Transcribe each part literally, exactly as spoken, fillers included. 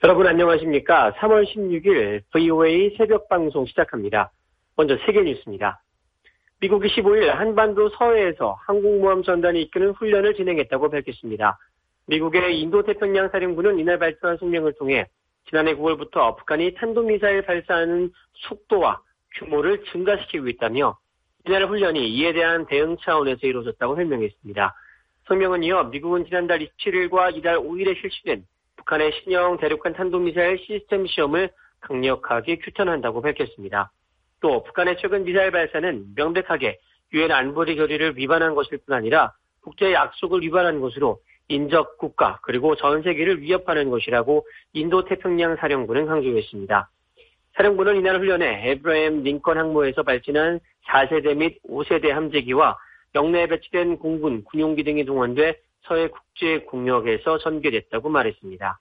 여러분 안녕하십니까? 삼월 십육일 브이오에이 새벽 방송 시작합니다. 먼저 세계 뉴스입니다. 미국이 십오일 한반도 서해에서 항공모함 전단이 이끄는 훈련을 진행했다고 밝혔습니다. 미국의 인도태평양 사령부는 이날 발표한声明을 통해 지난해 구월부터 북한이 탄도미사일 발사하는 속도와 규모를 증가시키고 있다며 이날 훈련이 이에 대한 대응 차원에서 이루어졌다고 설명했습니다. 성명은 이어 미국은 지난달 이십칠일과 이달 오일에 실시된 북한의 신형 대륙간 탄도미사일 시스템 시험을 강력하게 규탄한다고 밝혔습니다. 또 북한의 최근 미사일 발사는 명백하게 유엔 안보리 결의를 위반한 것일 뿐 아니라 국제 약속을 위반한 것으로 인접 국가 그리고 전 세계를 위협하는 것이라고 인도태평양 사령부는 강조했습니다. 사령부는 이날 훈련에 에브라임 링컨 항모에서 발진한 사세대 및 오세대 함재기와 영내에 배치된 공군, 군용기 등이 동원돼 서해 국제 공역에서 전개됐다고 말했습니다.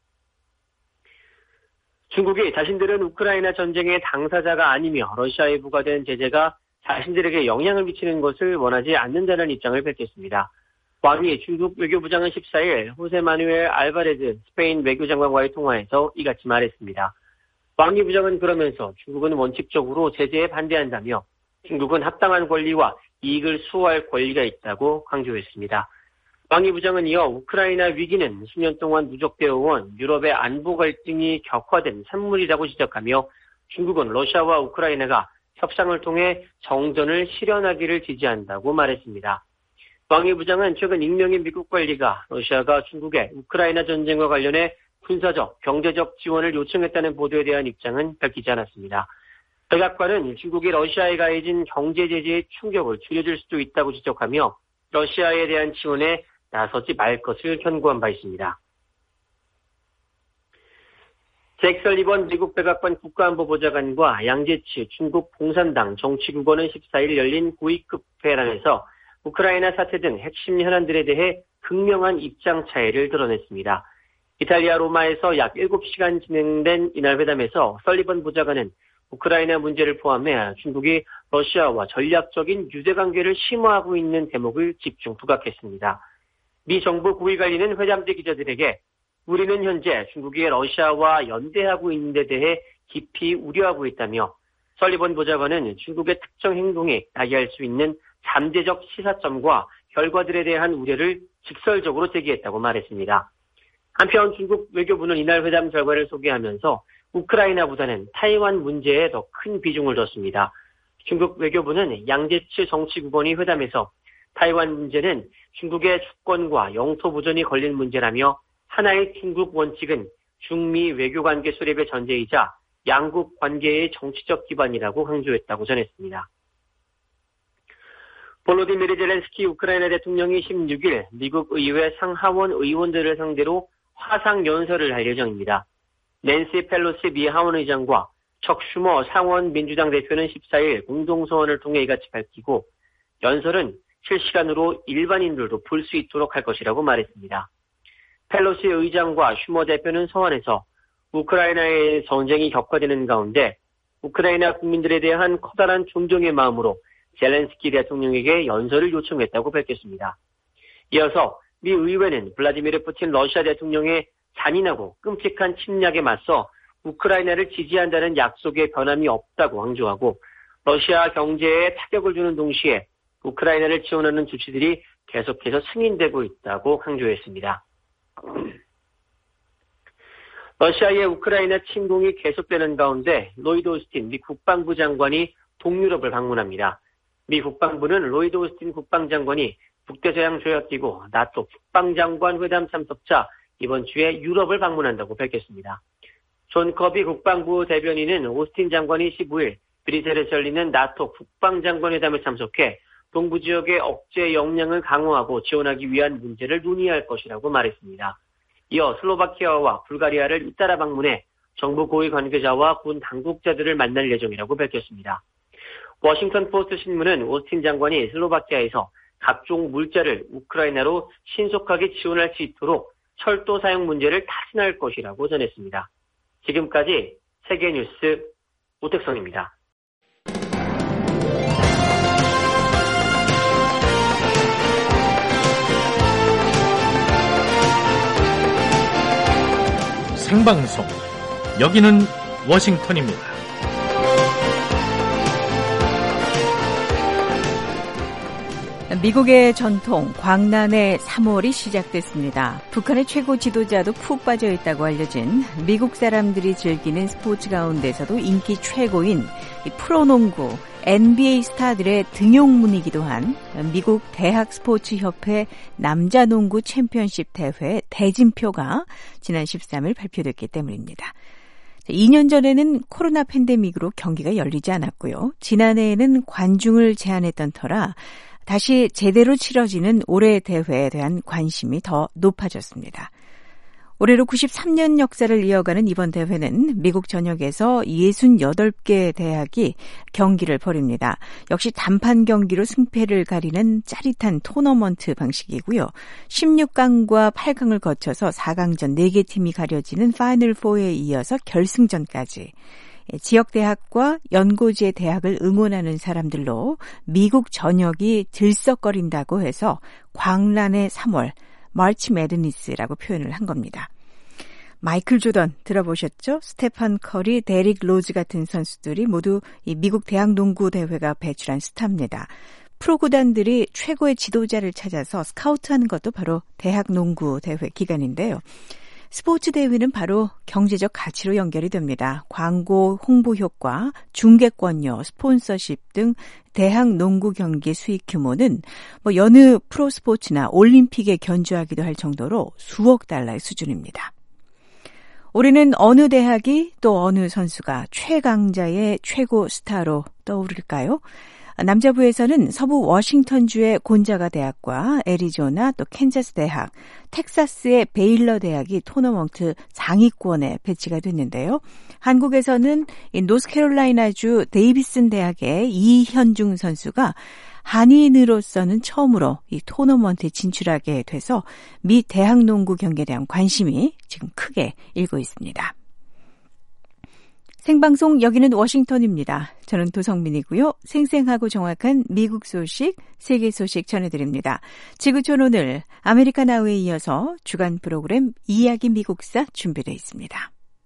중국이 자신들은 우크라이나 전쟁의 당사자가 아니며 러시아에 부과된 제재가 자신들에게 영향을 미치는 것을 원하지 않는다는 입장을 밝혔습니다. 왕이 중국 외교부장은 십사일 호세 마누엘 알바레즈 스페인 외교장관과의 통화에서 이같이 말했습니다. 왕이 부장은 그러면서 중국은 원칙적으로 제재에 반대한다며 중국은 합당한 권리와 이익을 수호할 권리가 있다고 강조했습니다. 왕이 부장은 이어 우크라이나 위기는 수년 동안 누적되어 온 유럽의 안보 갈등이 격화된 산물이라고 지적하며 중국은 러시아와 우크라이나가 협상을 통해 정전을 실현하기를 지지한다고 말했습니다. 왕이 부장은 최근 익명의 미국 관리가 러시아가 중국의 우크라이나 전쟁과 관련해 군사적, 경제적 지원을 요청했다는 보도에 대한 입장은 밝히지 않았습니다. 백악관은 중국이 러시아에 가해진 경제 제재의 충격을 줄여줄 수도 있다고 지적하며 러시아에 대한 지원에 나서지 말 것을 권고한 바 있습니다. 잭 설리번 미국 백악관 국가안보보좌관과 양제치 중국 공산당 정치국원은 십사일 열린 고위급 회담에서 우크라이나 사태 등 핵심 현안들에 대해 극명한 입장 차이를 드러냈습니다. 이탈리아 로마에서 약 일곱 시간 진행된 이날 회담에서 설리번 보좌관은 우크라이나 문제를 포함해 중국이 러시아와 전략적인 유대관계를 심화하고 있는 대목을 집중 부각했습니다. 미 정부 고위 관리는 회담 때 기자들에게 우리는 현재 중국이 러시아와 연대하고 있는 데 대해 깊이 우려하고 있다며 설리번 보좌관은 중국의 특정 행동에 야기할 수 있는 잠재적 시사점과 결과들에 대한 우려를 직설적으로 제기했다고 말했습니다. 한편 중국 외교부는 이날 회담 결과를 소개하면서 우크라이나보다는 타이완 문제에 더 큰 비중을 뒀습니다. 중국 외교부는 양제츠 정치국원이 회담에서 타이완 문제는 중국의 주권과 영토 보존이 걸린 문제라며 하나의 중국 원칙은 중미 외교관계 수립의 전제이자 양국 관계의 정치적 기반이라고 강조했다고 전했습니다. 볼로디미르 젤렌스키 우크라이나 대통령이 십육일 미국 의회 상하원 의원들을 상대로 화상 연설을 할 예정입니다. 낸시 펠로시 미 하원의장과 척 슈머 상원 민주당 대표는 십사일 공동서원을 통해 이같이 밝히고 연설은 실시간으로 일반인들도 볼 수 있도록 할 것이라고 말했습니다. 펠로시 의장과 슈머 대표는 서원에서 우크라이나의 전쟁이 격화되는 가운데 우크라이나 국민들에 대한 커다란 존경의 마음으로 젤렌스키 대통령에게 연설을 요청했다고 밝혔습니다. 이어서 미 의회는 블라디미르 푸틴 러시아 대통령의 잔인하고 끔찍한 침략에 맞서 우크라이나를 지지한다는 약속에 변함이 없다고 강조하고 러시아 경제에 타격을 주는 동시에 우크라이나를 지원하는 조치들이 계속해서 승인되고 있다고 강조했습니다. 러시아의 우크라이나 침공이 계속되는 가운데 로이드 오스틴 미 국방부 장관이 동유럽을 방문합니다. 미 국방부는 로이드 오스틴 국방장관이 북대서양 조약기구 나토 국방장관 회담 참석자 이번 주에 유럽을 방문한다고 밝혔습니다. 존 커비 국방부 대변인은 오스틴 장관이 십오일 브뤼셀에서 열리는 나토 국방장관 회담에 참석해 동부 지역의 억제 역량을 강화하고 지원하기 위한 문제를 논의할 것이라고 말했습니다. 이어 슬로바키아와 불가리아를 잇따라 방문해 정부 고위 관계자와 군 당국자들을 만날 예정이라고 밝혔습니다. 워싱턴 포스트 신문은 오스틴 장관이 슬로바키아에서 각종 물자를 우크라이나로 신속하게 지원할 수 있도록 철도 사용 문제를 타진할 것이라고 전했습니다. 지금까지 세계뉴스 오택성입니다. 생방송. 여기는 워싱턴입니다. 미국의 전통 광란의 삼월이 시작됐습니다. 북한의 최고 지도자도 푹 빠져있다고 알려진 미국 사람들이 즐기는 스포츠 가운데서도 인기 최고인 프로농구 엔비에이 스타들의 등용문이기도 한 미국 대학 스포츠 협회 남자농구 챔피언십 대회 대진표가 지난 십삼 일 발표됐기 때문입니다. 이 년 전에는 코로나 팬데믹으로 경기가 열리지 않았고요. 지난해에는 관중을 제한했던 터라 다시 제대로 치러지는 올해 대회에 대한 관심이 더 높아졌습니다. 올해로 구십삼 년 역사를 이어가는 이번 대회는 미국 전역에서 육십팔 개 대학이 경기를 벌입니다. 역시 단판 경기로 승패를 가리는 짜릿한 토너먼트 방식이고요. 십육 강과 팔 강을 거쳐서 사 강전 네 개 팀이 가려지는 파이널 사에 이어서 결승전까지 지역 대학과 연고지의 대학을 응원하는 사람들로 미국 전역이 들썩거린다고 해서 광란의 삼월, 마치 매드니스라고 표현을 한 겁니다. 마이클 조던 들어보셨죠? 스테판 커리, 데릭 로즈 같은 선수들이 모두 이 미국 대학 농구 대회가 배출한 스타입니다. 프로 구단들이 최고의 지도자를 찾아서 스카우트하는 것도 바로 대학 농구 대회 기간인데요. 스포츠 대회는 바로 경제적 가치로 연결이 됩니다. 광고, 홍보 효과, 중계권료, 스폰서십 등 대학 농구 경기 수익 규모는 뭐 여느 프로 스포츠나 올림픽에 견주하기도 할 정도로 수억 달러의 수준입니다. 올해는 어느 대학이 또 어느 선수가 최강자의 최고 스타로 떠오를까요? 남자부에서는 서부 워싱턴주의 곤자가 대학과 애리조나 또 캔자스 대학, 텍사스의 베일러 대학이 토너먼트 상위권에 배치가 됐는데요. 한국에서는 노스캐롤라이나주 데이비슨 대학의 이현중 선수가 한인으로서는 처음으로 이 토너먼트에 진출하게 돼서 미 대학 농구 경기에 대한 관심이 지금 크게 일고 있습니다. 생방송 여기는 워싱턴입니다. 저는 도성민이고요. 생생하고 정확한 미국 소식, 세계 소식 전해드립니다. 지구촌 오늘 아메리카 나우에 이어서 주간 프로그램 이야기 미국사 준비되어 있습니다.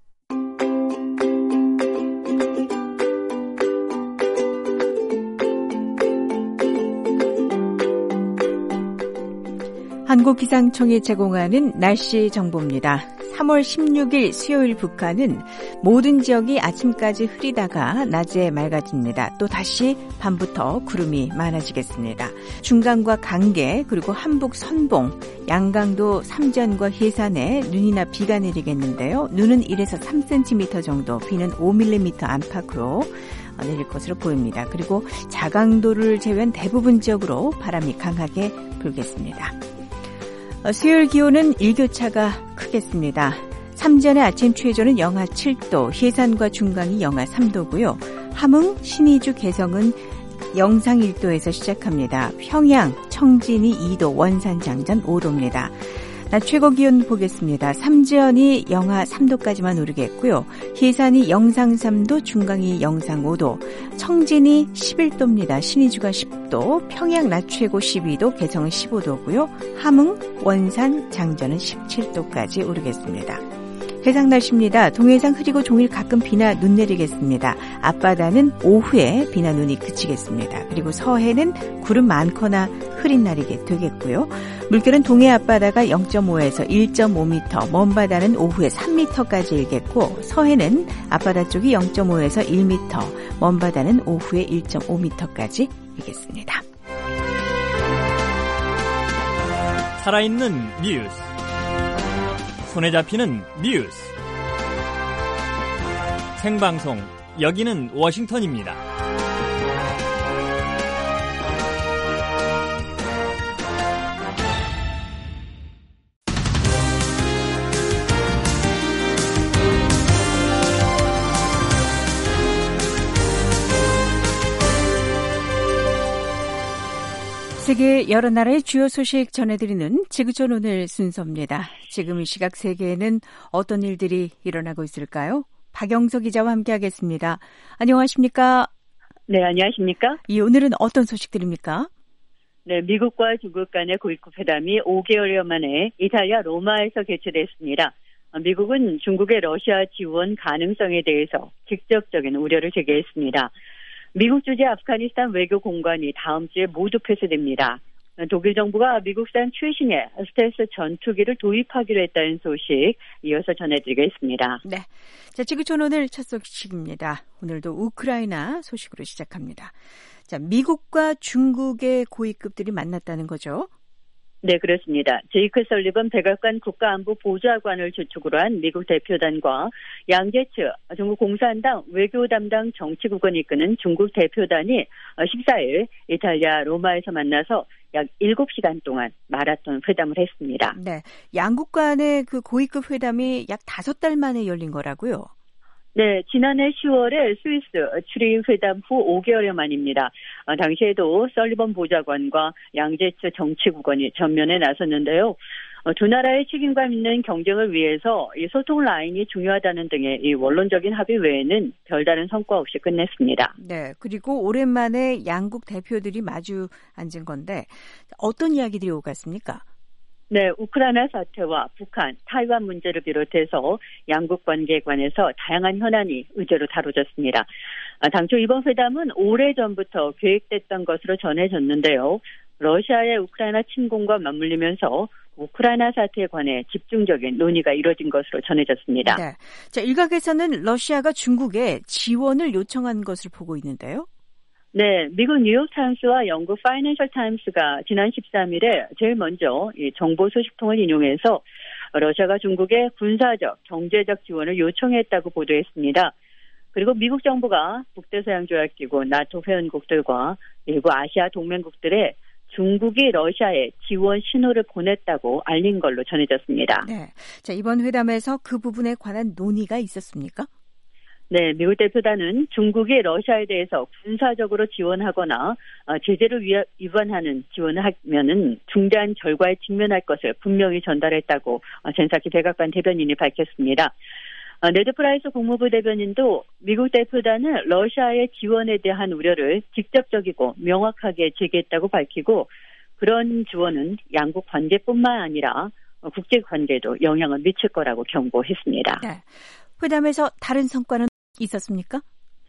한국기상청이 제공하는 날씨 정보입니다. 삼월 십육일 수요일 북한은 모든 지역이 아침까지 흐리다가 낮에 맑아집니다. 또 다시 밤부터 구름이 많아지겠습니다. 중강과 강계 그리고 한북 선봉, 양강도 삼전과 해산에 눈이나 비가 내리겠는데요. 눈은 일에서 삼 센티미터 정도, 비는 오 밀리미터 안팎으로 내릴 것으로 보입니다. 그리고 자강도를 제외한 대부분 지역으로 바람이 강하게 불겠습니다. 수요일 기온은 일교차가 크겠습니다. 삼전의 아침 최저는 영하 칠 도, 해산과 중강이 영하 삼 도고요. 함흥, 신의주, 개성은 영상 일 도에서 시작합니다. 평양, 청진이 이 도, 원산, 장전 오 도입니다. 낮 최고 기온 보겠습니다. 삼지연이 영하 삼 도까지만 오르겠고요. 해산이 영상 삼 도, 중강이 영상 오 도, 청진이 십일 도입니다. 신의주가 십 도, 평양 낮 최고 십이 도, 개성은 십오 도고요. 함흥, 원산, 장전은 십칠 도까지 오르겠습니다. 해상 날씨입니다. 동해상 흐리고 종일 가끔 비나 눈 내리겠습니다. 앞바다는 오후에 비나 눈이 그치겠습니다. 그리고 서해는 구름 많거나 흐린 날이 되겠고요. 물결은 동해 앞바다가 영 점 오에서 일 점 오 미터, 먼 바다는 오후에 삼 미터까지 일겠고 서해는 앞바다 쪽이 영 점 오에서 일 미터, 먼 바다는 오후에 일 점 오 미터까지 일겠습니다. 살아있는 뉴스, 손에 잡히는 뉴스, 생방송 여기는 워싱턴입니다. 세계 여러 나라의 주요 소식 전해드리는 지구촌 오늘 순서입니다. 지금 이 시각 세계에는 어떤 일들이 일어나고 있을까요? 박영석 기자와 함께하겠습니다. 안녕하십니까? 네, 안녕하십니까? 예, 오늘은 어떤 소식들입니까? 네, 미국과 중국 간의 고위급 회담이 오 개월여 만에 이탈리아 로마에서 개최됐습니다. 미국은 중국의 러시아 지원 가능성에 대해서 직접적인 우려를 제기했습니다. 미국 주재 아프가니스탄 외교 공관이 다음 주에 모두 폐쇄됩니다. 독일 정부가 미국산 최신의 스텔스 전투기를 도입하기로 했다는 소식 이어서 전해드리겠습니다. 네, 자, 지구촌 오늘 첫 소식입니다. 오늘도 우크라이나 소식으로 시작합니다. 자, 미국과 중국의 고위급들이 만났다는 거죠? 네, 그렇습니다. 제이크 설리번 백악관 국가안보 보좌관을 주축으로 한 미국 대표단과 양제츠 중국 공산당 외교 담당 정치국원이 이끄는 중국 대표단이 십사일 이탈리아 로마에서 만나서 약 일곱 시간 동안 마라톤 회담을 했습니다. 네, 양국 간의 그 고위급 회담이 약 다섯 달 만에 열린 거라고요? 네, 지난해 시월에 스위스 출입 회담 후 오 개월여 만입니다. 어, 당시에도 설리번 보좌관과 양제츠 정치국원이 전면에 나섰는데요. 어, 두 나라의 책임감 있는 경쟁을 위해서 이 소통 라인이 중요하다는 등의 이 원론적인 합의 외에는 별다른 성과 없이 끝냈습니다. 네, 그리고 오랜만에 양국 대표들이 마주 앉은 건데 어떤 이야기들이 오갔습니까? 네, 우크라이나 사태와 북한, 타이완 문제를 비롯해서 양국 관계에 관해서 다양한 현안이 의제로 다뤄졌습니다. 당초 이번 회담은 오래전부터 계획됐던 것으로 전해졌는데요. 러시아의 우크라이나 침공과 맞물리면서 우크라이나 사태에 관해 집중적인 논의가 이뤄진 것으로 전해졌습니다. 네. 자, 일각에서는 러시아가 중국에 지원을 요청한 것을 보고 있는데요. 네, 미국 뉴욕타임스와 영국 파이낸셜 타임스가 지난 십삼일에 제일 먼저 이 정보 소식통을 인용해서 러시아가 중국에 군사적, 경제적 지원을 요청했다고 보도했습니다. 그리고 미국 정부가 북대서양조약기구 나토 회원국들과 일부 아시아 동맹국들의 중국이 러시아에 지원 신호를 보냈다고 알린 걸로 전해졌습니다. 네, 자, 이번 회담에서 그 부분에 관한 논의가 있었습니까? 네, 미국 대표단은 중국이 러시아에 대해서 군사적으로 지원하거나 제재를 위반하는 지원을 하면은 중대한 결과에 직면할 것을 분명히 전달했다고 젠사키 백악관 대변인이 밝혔습니다. 네드 프라이스 국무부 대변인도 미국 대표단은 러시아의 지원에 대한 우려를 직접적이고 명확하게 제기했다고 밝히고 그런 지원은 양국 관계뿐만 아니라 국제 관계에도 영향을 미칠 거라고 경고했습니다. 네. 회담에서 다른 성과는 있었습니까?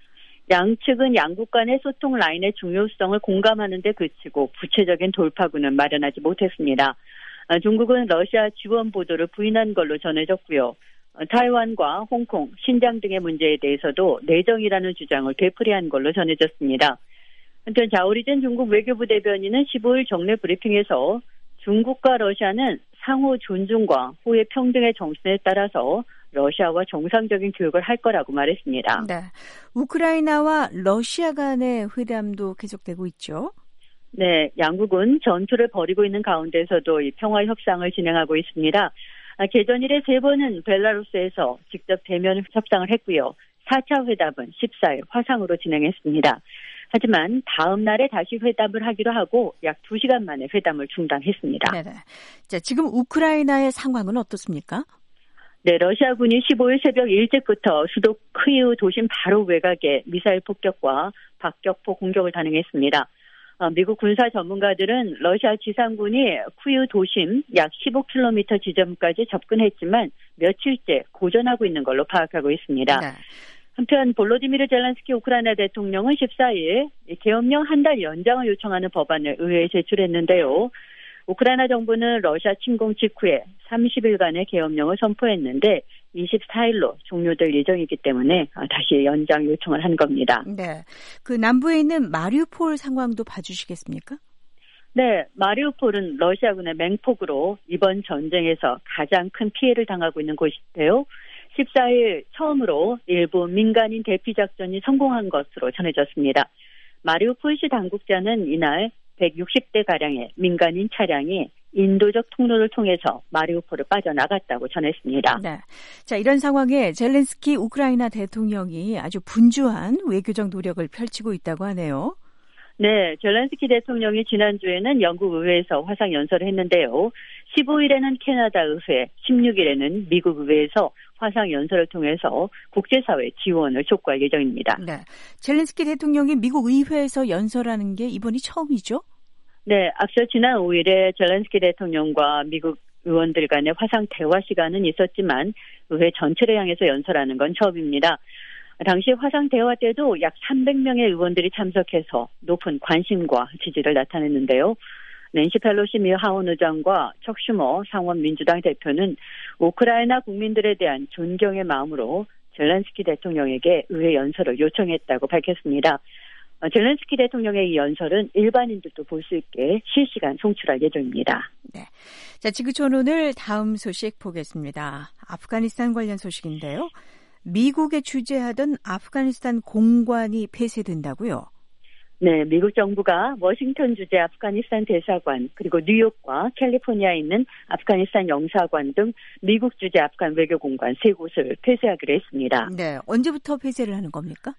양측은 양국 간의 소통 라인의 중요성을 공감하는 데 그치고 구체적인 돌파구는 마련하지 못했습니다. 중국은 러시아 지원 보도를 부인한 걸로 전해졌고요. 타이완과 홍콩, 신장 등의 문제에 대해서도 내정이라는 주장을 되풀이한 걸로 전해졌습니다. 한편 자오리젠 중국 외교부 대변인은 십오일 정례 브리핑에서 중국과 러시아는 상호 존중과 호의 평등의 정신에 따라서 러시아와 정상적인 교역을 할 거라고 말했습니다. 네, 우크라이나와 러시아 간의 회담도 계속되고 있죠. 네, 양국은 전투를 벌이고 있는 가운데서도 이 평화 협상을 진행하고 있습니다. 개전 이래 세 번은 벨라루스에서 직접 대면 협상을 했고요. 사 차 회담은 십사일 화상으로 진행했습니다. 하지만 다음 날에 다시 회담을 하기로 하고 약 두 시간 만에 회담을 중단했습니다. 네네. 자, 지금 우크라이나의 상황은 어떻습니까? 네, 러시아군이 십오일 새벽 일찍부터 수도 키이우 도심 바로 외곽에 미사일 폭격과 박격포 공격을 단행했습니다. 미국 군사 전문가들은 러시아 지상군이 키이우 도심 약 십오 킬로미터 지점까지 접근했지만 며칠째 고전하고 있는 걸로 파악하고 있습니다. 네. 한편 볼로디미르 젤렌스키 우크라이나 대통령은 십사일 계엄령 한 달 연장을 요청하는 법안을 의회에 제출했는데요. 우크라이나 정부는 러시아 침공 직후에 삼십일간의 계엄령을 선포했는데 이십사일로 종료될 예정이기 때문에 다시 연장 요청을 한 겁니다. 네, 그 남부에 있는 마리우폴 상황도 봐주시겠습니까? 네, 마리우폴은 러시아군의 맹폭으로 이번 전쟁에서 가장 큰 피해를 당하고 있는 곳인데요. 십사일 처음으로 일부 민간인 대피 작전이 성공한 것으로 전해졌습니다. 마리우폴시 당국자는 이날 백육십 대가량의 민간인 차량이 인도적 통로를 통해서 마리우폴을 빠져나갔다고 전했습니다. 네. 자, 이런 상황에 젤렌스키 우크라이나 대통령이 아주 분주한 외교적 노력을 펼치고 있다고 하네요. 네, 젤렌스키 대통령이 지난주에는 영국 의회에서 화상 연설을 했는데요. 십오일에는 캐나다 의회, 십육일에는 미국 의회에서 화상 연설을 통해서 국제사회 지원을 촉구할 예정입니다. 네, 젤렌스키 대통령이 미국 의회에서 연설하는 게 이번이 처음이죠? 네, 앞서 지난 오일에 젤렌스키 대통령과 미국 의원들 간의 화상 대화 시간은 있었지만 의회 전체를 향해서 연설하는 건 처음입니다. 당시 화상 대화 때도 약 삼백 명의 의원들이 참석해서 높은 관심과 지지를 나타냈는데요. 낸시 펠로시 미 하원 의장과 척 슈머 상원 민주당 대표는 우크라이나 국민들에 대한 존경의 마음으로 젤렌스키 대통령에게 의회 연설을 요청했다고 밝혔습니다. 젤렌스키 대통령의 이 연설은 일반인들도 볼 수 있게 실시간 송출할 예정입니다. 네. 자, 지구촌 오늘 다음 소식 보겠습니다. 아프가니스탄 관련 소식인데요. 미국에 주재하던 아프가니스탄 공관이 폐쇄된다고요? 네, 미국 정부가 워싱턴 주재 아프가니스탄 대사관 그리고 뉴욕과 캘리포니아에 있는 아프가니스탄 영사관 등 미국 주재 아프간 외교공관 세 곳을 폐쇄하기로 했습니다. 네, 언제부터 폐쇄를 하는 겁니까?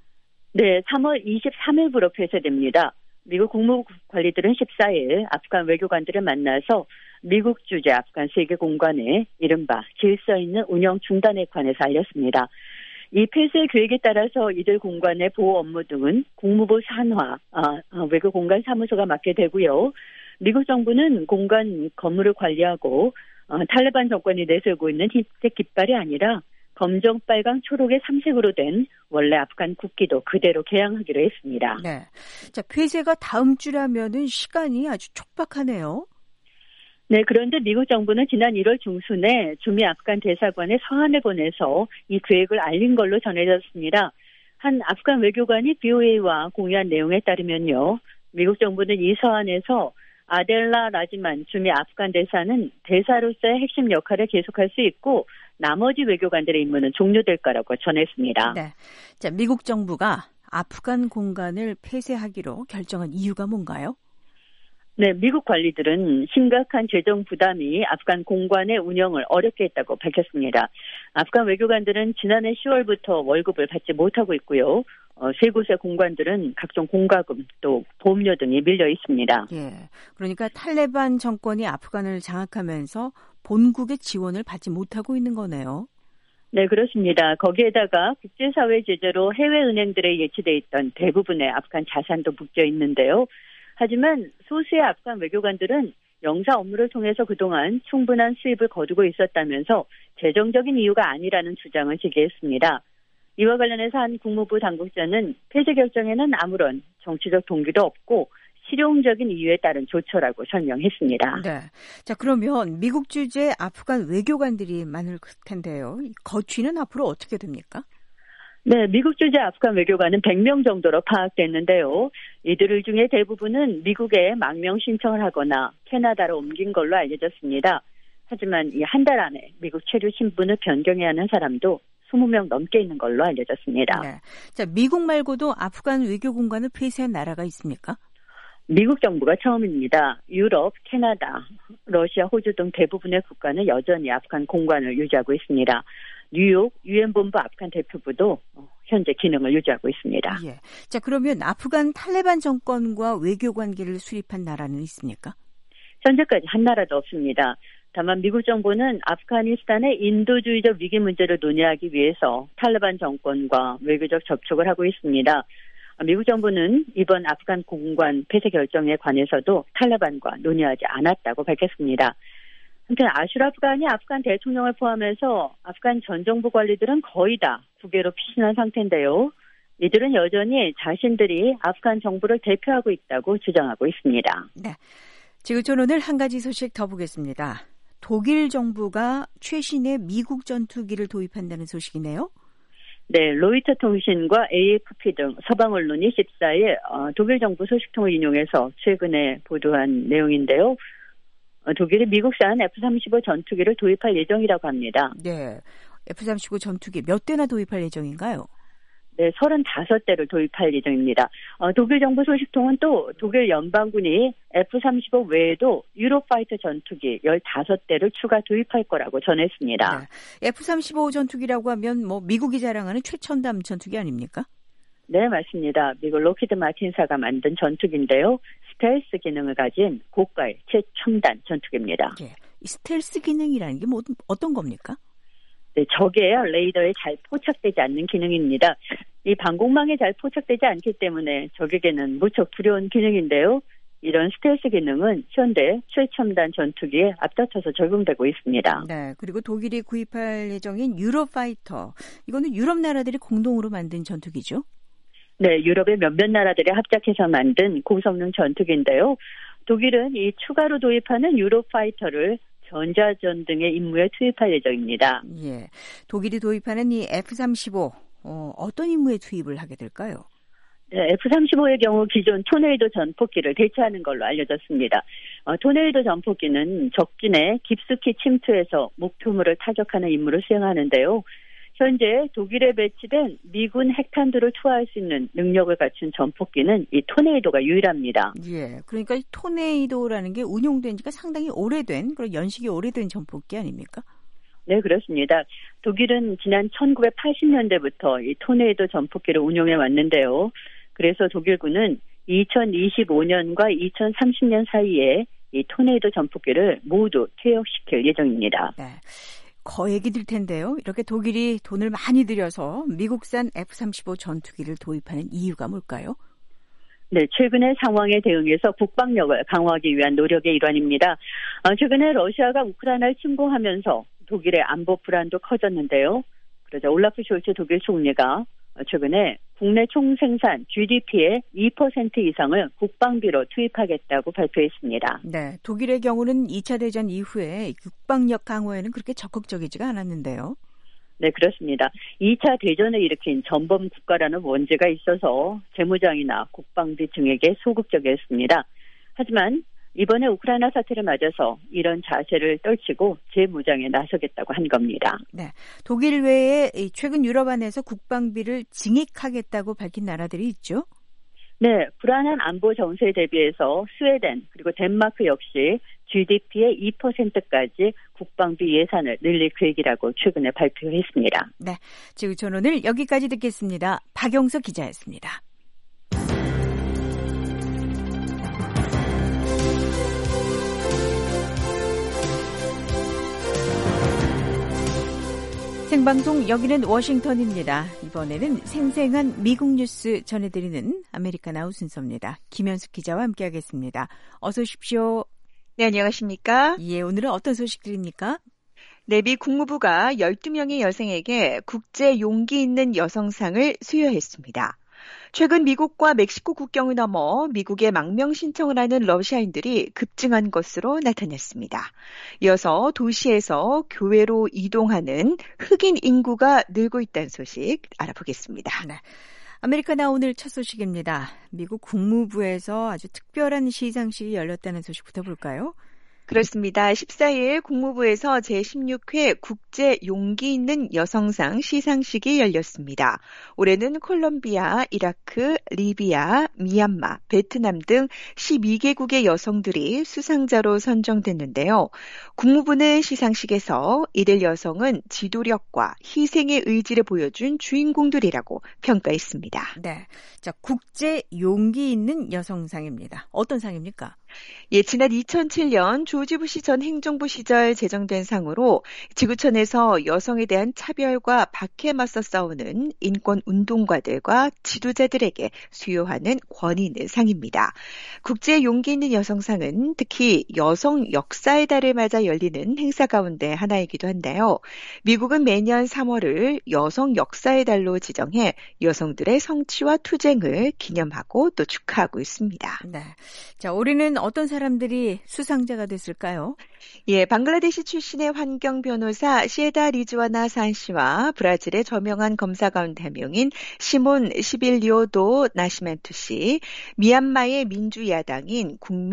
네, 삼월 이십삼일부로 폐쇄됩니다. 미국 국무부 관리들은 십사일 아프간 외교관들을 만나서 미국 주재 아프간 세계 공관의 이른바 질서 있는 운영 중단에 관해서 알렸습니다. 이 폐쇄 계획에 따라서 이들 공간의 보호 업무 등은 국무부 산하 아, 외교공간 사무소가 맡게 되고요. 미국 정부는 공간 건물을 관리하고 어, 탈레반 정권이 내세우고 있는 흰색 깃발이 아니라 검정, 빨강, 초록의 삼색으로 된 원래 아프간 국기도 그대로 개양하기로 했습니다. 네, 자 폐쇄가 다음 주라면은 시간이 아주 촉박하네요. 네, 그런데 미국 정부는 지난 일월 중순에 주미 아프간 대사관에 서한을 보내서 이 계획을 알린 걸로 전해졌습니다. 한 아프간 외교관이 비오에이와 공유한 내용에 따르면요. 미국 정부는 이 서한에서 아델라 라지만 주미 아프간 대사는 대사로서의 핵심 역할을 계속할 수 있고 나머지 외교관들의 임무는 종료될 거라고 전했습니다. 네, 자 미국 정부가 아프간 공간을 폐쇄하기로 결정한 이유가 뭔가요? 네, 미국 관리들은 심각한 재정 부담이 아프간 공관의 운영을 어렵게 했다고 밝혔습니다. 아프간 외교관들은 지난해 시월부터 월급을 받지 못하고 있고요. 어, 세 곳의 공관들은 각종 공과금 또 보험료 등이 밀려 있습니다. 예, 그러니까 탈레반 정권이 아프간을 장악하면서 본국의 지원을 받지 못하고 있는 거네요. 네, 그렇습니다. 거기에다가 국제사회 제재로 해외은행들에 예치돼 있던 대부분의 아프간 자산도 묶여 있는데요. 하지만 소수의 아프간 외교관들은 영사 업무를 통해서 그동안 충분한 수입을 거두고 있었다면서 재정적인 이유가 아니라는 주장을 제기했습니다. 이와 관련해서 한 국무부 당국자는 폐쇄 결정에는 아무런 정치적 동기도 없고 실용적인 이유에 따른 조처라고 설명했습니다. 네. 자, 그러면 미국 주재 아프간 외교관들이 많을 텐데요. 거취는 앞으로 어떻게 됩니까? 네, 미국 주재 아프간 외교관은 백 명 정도로 파악됐는데요. 이들 중에 대부분은 미국에 망명 신청을 하거나 캐나다로 옮긴 걸로 알려졌습니다. 하지만 이 한 달 안에 미국 체류 신분을 변경해야 하는 사람도 이십 명 넘게 있는 걸로 알려졌습니다. 네. 자, 미국 말고도 아프간 외교 공간을 폐쇄한 나라가 있습니까? 미국 정부가 처음입니다. 유럽, 캐나다, 러시아, 호주 등 대부분의 국가는 여전히 아프간 공관을 유지하고 있습니다. 뉴욕 유엔 본부 아프간 대표부도 현재 기능을 유지하고 있습니다. 예. 자, 그러면 아프간 탈레반 정권과 외교 관계를 수립한 나라는 있습니까? 현재까지 한 나라도 없습니다. 다만 미국 정부는 아프가니스탄의 인도주의적 위기 문제를 논의하기 위해서 탈레반 정권과 외교적 접촉을 하고 있습니다. 미국 정부는 이번 아프간 공관 폐쇄 결정에 관해서도 탈레반과 논의하지 않았다고 밝혔습니다. 한편 아슈라프 간이 아프간 대통령을 포함해서 아프간 전 정부 관리들은 거의 다 국외로 피신한 상태인데요. 이들은 여전히 자신들이 아프간 정부를 대표하고 있다고 주장하고 있습니다. 네, 지구촌 오늘 한 가지 소식 더 보겠습니다. 독일 정부가 최신의 미국 전투기를 도입한다는 소식이네요. 네, 로이터 통신과 에이에프피 등 서방 언론이 십사일 어, 독일 정부 소식통을 인용해서 최근에 보도한 내용인데요. 어, 독일이 미국산 에프 삼십오 전투기를 도입할 예정이라고 합니다. 네, 에프 삼십오 전투기 몇 대나 도입할 예정인가요? 네, 서른다섯 대를 도입할 예정입니다. 어, 독일 정부 소식통은 또 독일 연방군이 에프 삼십오 외에도 유로파이터 전투기 열다섯 대를 추가 도입할 거라고 전했습니다. 네, 에프 삼십오 전투기라고 하면 뭐 미국이 자랑하는 최첨단 전투기 아닙니까? 네, 맞습니다. 미국 로키드 마틴사가 만든 전투기인데요. 스텔스 기능을 가진 고가의 최첨단 전투기입니다. 네, 이 스텔스 기능이라는 게 뭐 어떤 겁니까? 네, 적의 레이더에 잘 포착되지 않는 기능입니다. 이 방공망에 잘 포착되지 않기 때문에 적에게는 무척 두려운 기능인데요. 이런 스텔스 기능은 현대 최첨단 전투기에 앞다퉈서 적용되고 있습니다. 네, 그리고 독일이 구입할 예정인 유로파이터. 이거는 유럽 나라들이 공동으로 만든 전투기죠? 네, 유럽의 몇몇 나라들이 합작해서 만든 고성능 전투기인데요. 독일은 이 추가로 도입하는 유로파이터를 전자전 등의 임무에 투입할 예정입니다. 예, 독일이 도입하는 이 에프 삼십오, 어, 어떤 임무에 투입을 하게 될까요? 네, 에프 삼십오의 경우 기존 토네이도 전폭기를 대체하는 걸로 알려졌습니다. 어, 토네이도 전폭기는 적진에 깊숙이 침투해서 목표물을 타격하는 임무를 수행하는데요. 현재 독일에 배치된 미군 핵탄두를 투하할 수 있는 능력을 갖춘 전폭기는 이 토네이도가 유일합니다. 예, 그러니까 이 토네이도라는 게 운용된 지가 상당히 오래된, 그리고 연식이 오래된 전폭기 아닙니까? 네, 그렇습니다. 독일은 지난 천구백팔십 년대부터 이 토네이도 전폭기를 운용해 왔는데요. 그래서 독일군은 이천이십오 년과 이천삼십 년 사이에 이 토네이도 전폭기를 모두 퇴역시킬 예정입니다. 네. 거액이 들 텐데요. 이렇게 독일이 돈을 많이 들여서 미국산 에프 삼십오 전투기를 도입하는 이유가 뭘까요? 네, 최근의 상황에 대응해서 국방력을 강화하기 위한 노력의 일환입니다. 어, 최근에 러시아가 우크라이나를 침공하면서 독일의 안보 불안도 커졌는데요. 그러자 올라프 숄츠 독일 총리가 최근에 국내 총생산 지디피의 이 퍼센트 이상을 국방비로 투입하겠다고 발표했습니다. 네, 독일의 경우는 이 차 대전 이후에 국방력 강화에는 그렇게 적극적이지가 않았는데요. 네, 그렇습니다. 이 차 대전을 일으킨 전범 국가라는 원죄가 있어서 재무장이나 국방비 증액에 소극적이었습니다. 하지만 이번에 우크라이나 사태를 맞아서 이런 자세를 떨치고 재무장에 나서겠다고 한 겁니다. 네, 독일 외에 최근 유럽 안에서 국방비를 증액하겠다고 밝힌 나라들이 있죠? 네, 불안한 안보 정세에 대비해서 스웨덴 그리고 덴마크 역시 지디피의 이 퍼센트까지 국방비 예산을 늘릴 계획이라고 최근에 발표했습니다. 네, 지구촌 오늘 여기까지 듣겠습니다. 박영석 기자였습니다. 생방송 여기는 워싱턴입니다. 이번에는 생생한 미국 뉴스 전해드리는 아메리카 나우 순서입니다. 김현숙 기자와 함께하겠습니다. 어서 오십시오. 네, 안녕하십니까? 예, 오늘은 어떤 소식들입니까? 네, 미 국무부가 열두 명의 여성에게 국제 용기 있는 여성상을 수여했습니다. 최근 미국과 멕시코 국경을 넘어 미국에 망명 신청을 하는 러시아인들이 급증한 것으로 나타났습니다. 이어서 도시에서 교외로 이동하는 흑인 인구가 늘고 있다는 소식 알아보겠습니다. 네. 아메리카나 오늘 첫 소식입니다. 미국 국무부에서 아주 특별한 시상식이 열렸다는 소식부터 볼까요? 그렇습니다. 십사 일 국무부에서 제십육 회 국제 용기 있는 여성상 시상식이 열렸습니다. 올해는 콜롬비아, 이라크, 리비아, 미얀마, 베트남 등 십이 개국의 여성들이 수상자로 선정됐는데요. 국무부는 시상식에서 이들 여성은 지도력과 희생의 의지를 보여준 주인공들이라고 평가했습니다. 네, 자, 국제 용기 있는 여성상입니다. 어떤 상입니까? 예, 지난 이천칠 년 조지 부시 전 행정부 시절 제정된 상으로 지구촌에서 여성에 대한 차별과 박해에 맞서 싸우는 인권 운동가들과 지도자들에게 수여하는 권위 있는 상입니다. 국제 용기 있는 여성상은 특히 여성 역사의 달을 맞아 열리는 행사 가운데 하나이기도 한데요. 미국은 매년 삼월을 여성 역사의 달로 지정해 여성들의 성취와 투쟁을 기념하고 또 축하하고 있습니다. 네, 자, 올해는 어떤 사람들이 수상자가 됐을까요? 예, 방글라데시 출신의 환경 변호사 시에다 리즈와나 산 씨와 브라질의 저명한 검사 가운데 한 명인 시몬 시빌리오도 나시멘투 씨, 미얀마의 민주야당인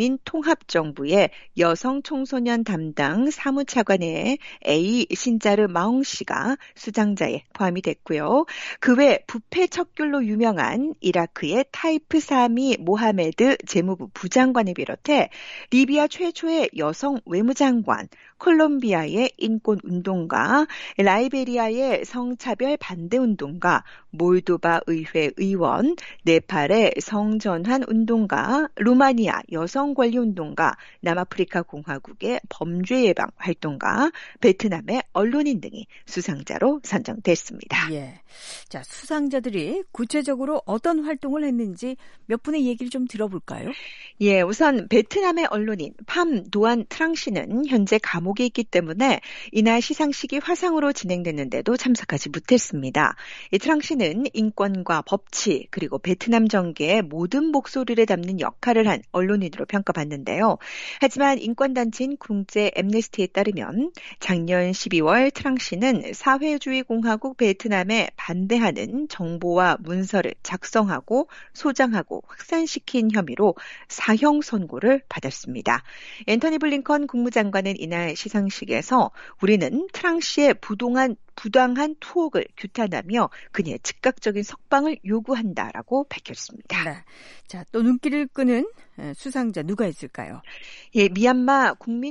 국민통합정부의 여성 청소년 담당 사무차관의 에이 신자르 마옹 씨가 수상자에 포함이 됐고요. 그 외 부패 척결로 유명한 이라크의 타이프 사미 모하메드 재무부 부장관을 비롯해 리비아 최초의 여성 외무장관, 콜롬비아의 인권운동가, 라이베리아의 성차별 반대운동가, 몰도바 의회 의원, 네팔의 성전환 운동가, 루마니아 여성권리운동가, 남아프리카 공화국의 범죄예방 활동가, 베트남의 언론인 등이 수상자로 선정됐습니다. 예. 자, 수상자들이 구체적으로 어떤 활동을 했는지 몇 분의 얘기를 좀 들어볼까요? 예, 우선 베트남의 언론인 팜 도안 트랑 씨는 현재 감옥에 있기 때문에 이날 시상식이 화상으로 진행됐는데도 참석하지 못했습니다. 이 트랑 씨는 인권과 법치 그리고 베트남 정계의 모든 목소리를 담는 역할을 한 언론인으로 평가받는데요. 하지만 인권단체인 국제 엠네스티에 따르면 작년 십이월 트랑 씨는 사회주의 공화국 베트남에 반대하는 정보와 문서를 작성하고 소장하고 확산시킨 혐의로 사형 선고를 받았습니다. 앤토니 블링컨 국무장관은 이날 시상식에서 우리는 트랑 씨의 부동한 부당한 투옥을 규탄하며 그녀의 즉각적인 석방을 요구한다라고 밝혔습니다. 네. 자, 또 눈길을 끄는 수상자 누가 있을까요? 예, 미얀마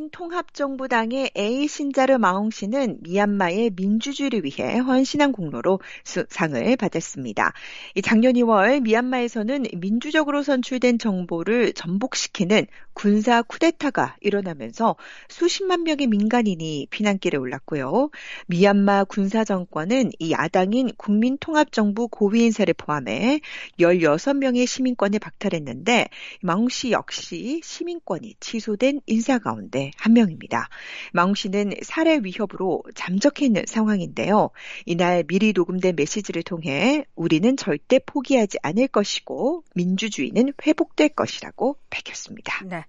국민통합정부당의 에이 신자르 마옹 씨는 미얀마의 민주주의를 위해 헌신한 공로로 수상을 받았습니다. 작년 이월 미얀마에서는 민주적으로 선출된 정부를 전복시키는 군사 쿠데타가 일어나면서 수십만 명의 민간인이 피난길에 올랐고요. 미얀마 군사 정권은 이 야당인 국민통합정부 고위 인사를 포함해 열여섯 명의 시민권을 박탈했는데 마옹 씨 역시 시민권이 취소된 인사 가운데 한 명입니다. 마옹 씨는 살해 위협으로 잠적해 있는 상황인데요. 이날 미리 녹음된 메시지를 통해 우리는 절대 포기하지 않을 것이고 민주주의는 회복될 것이라고 밝혔습니다. 네.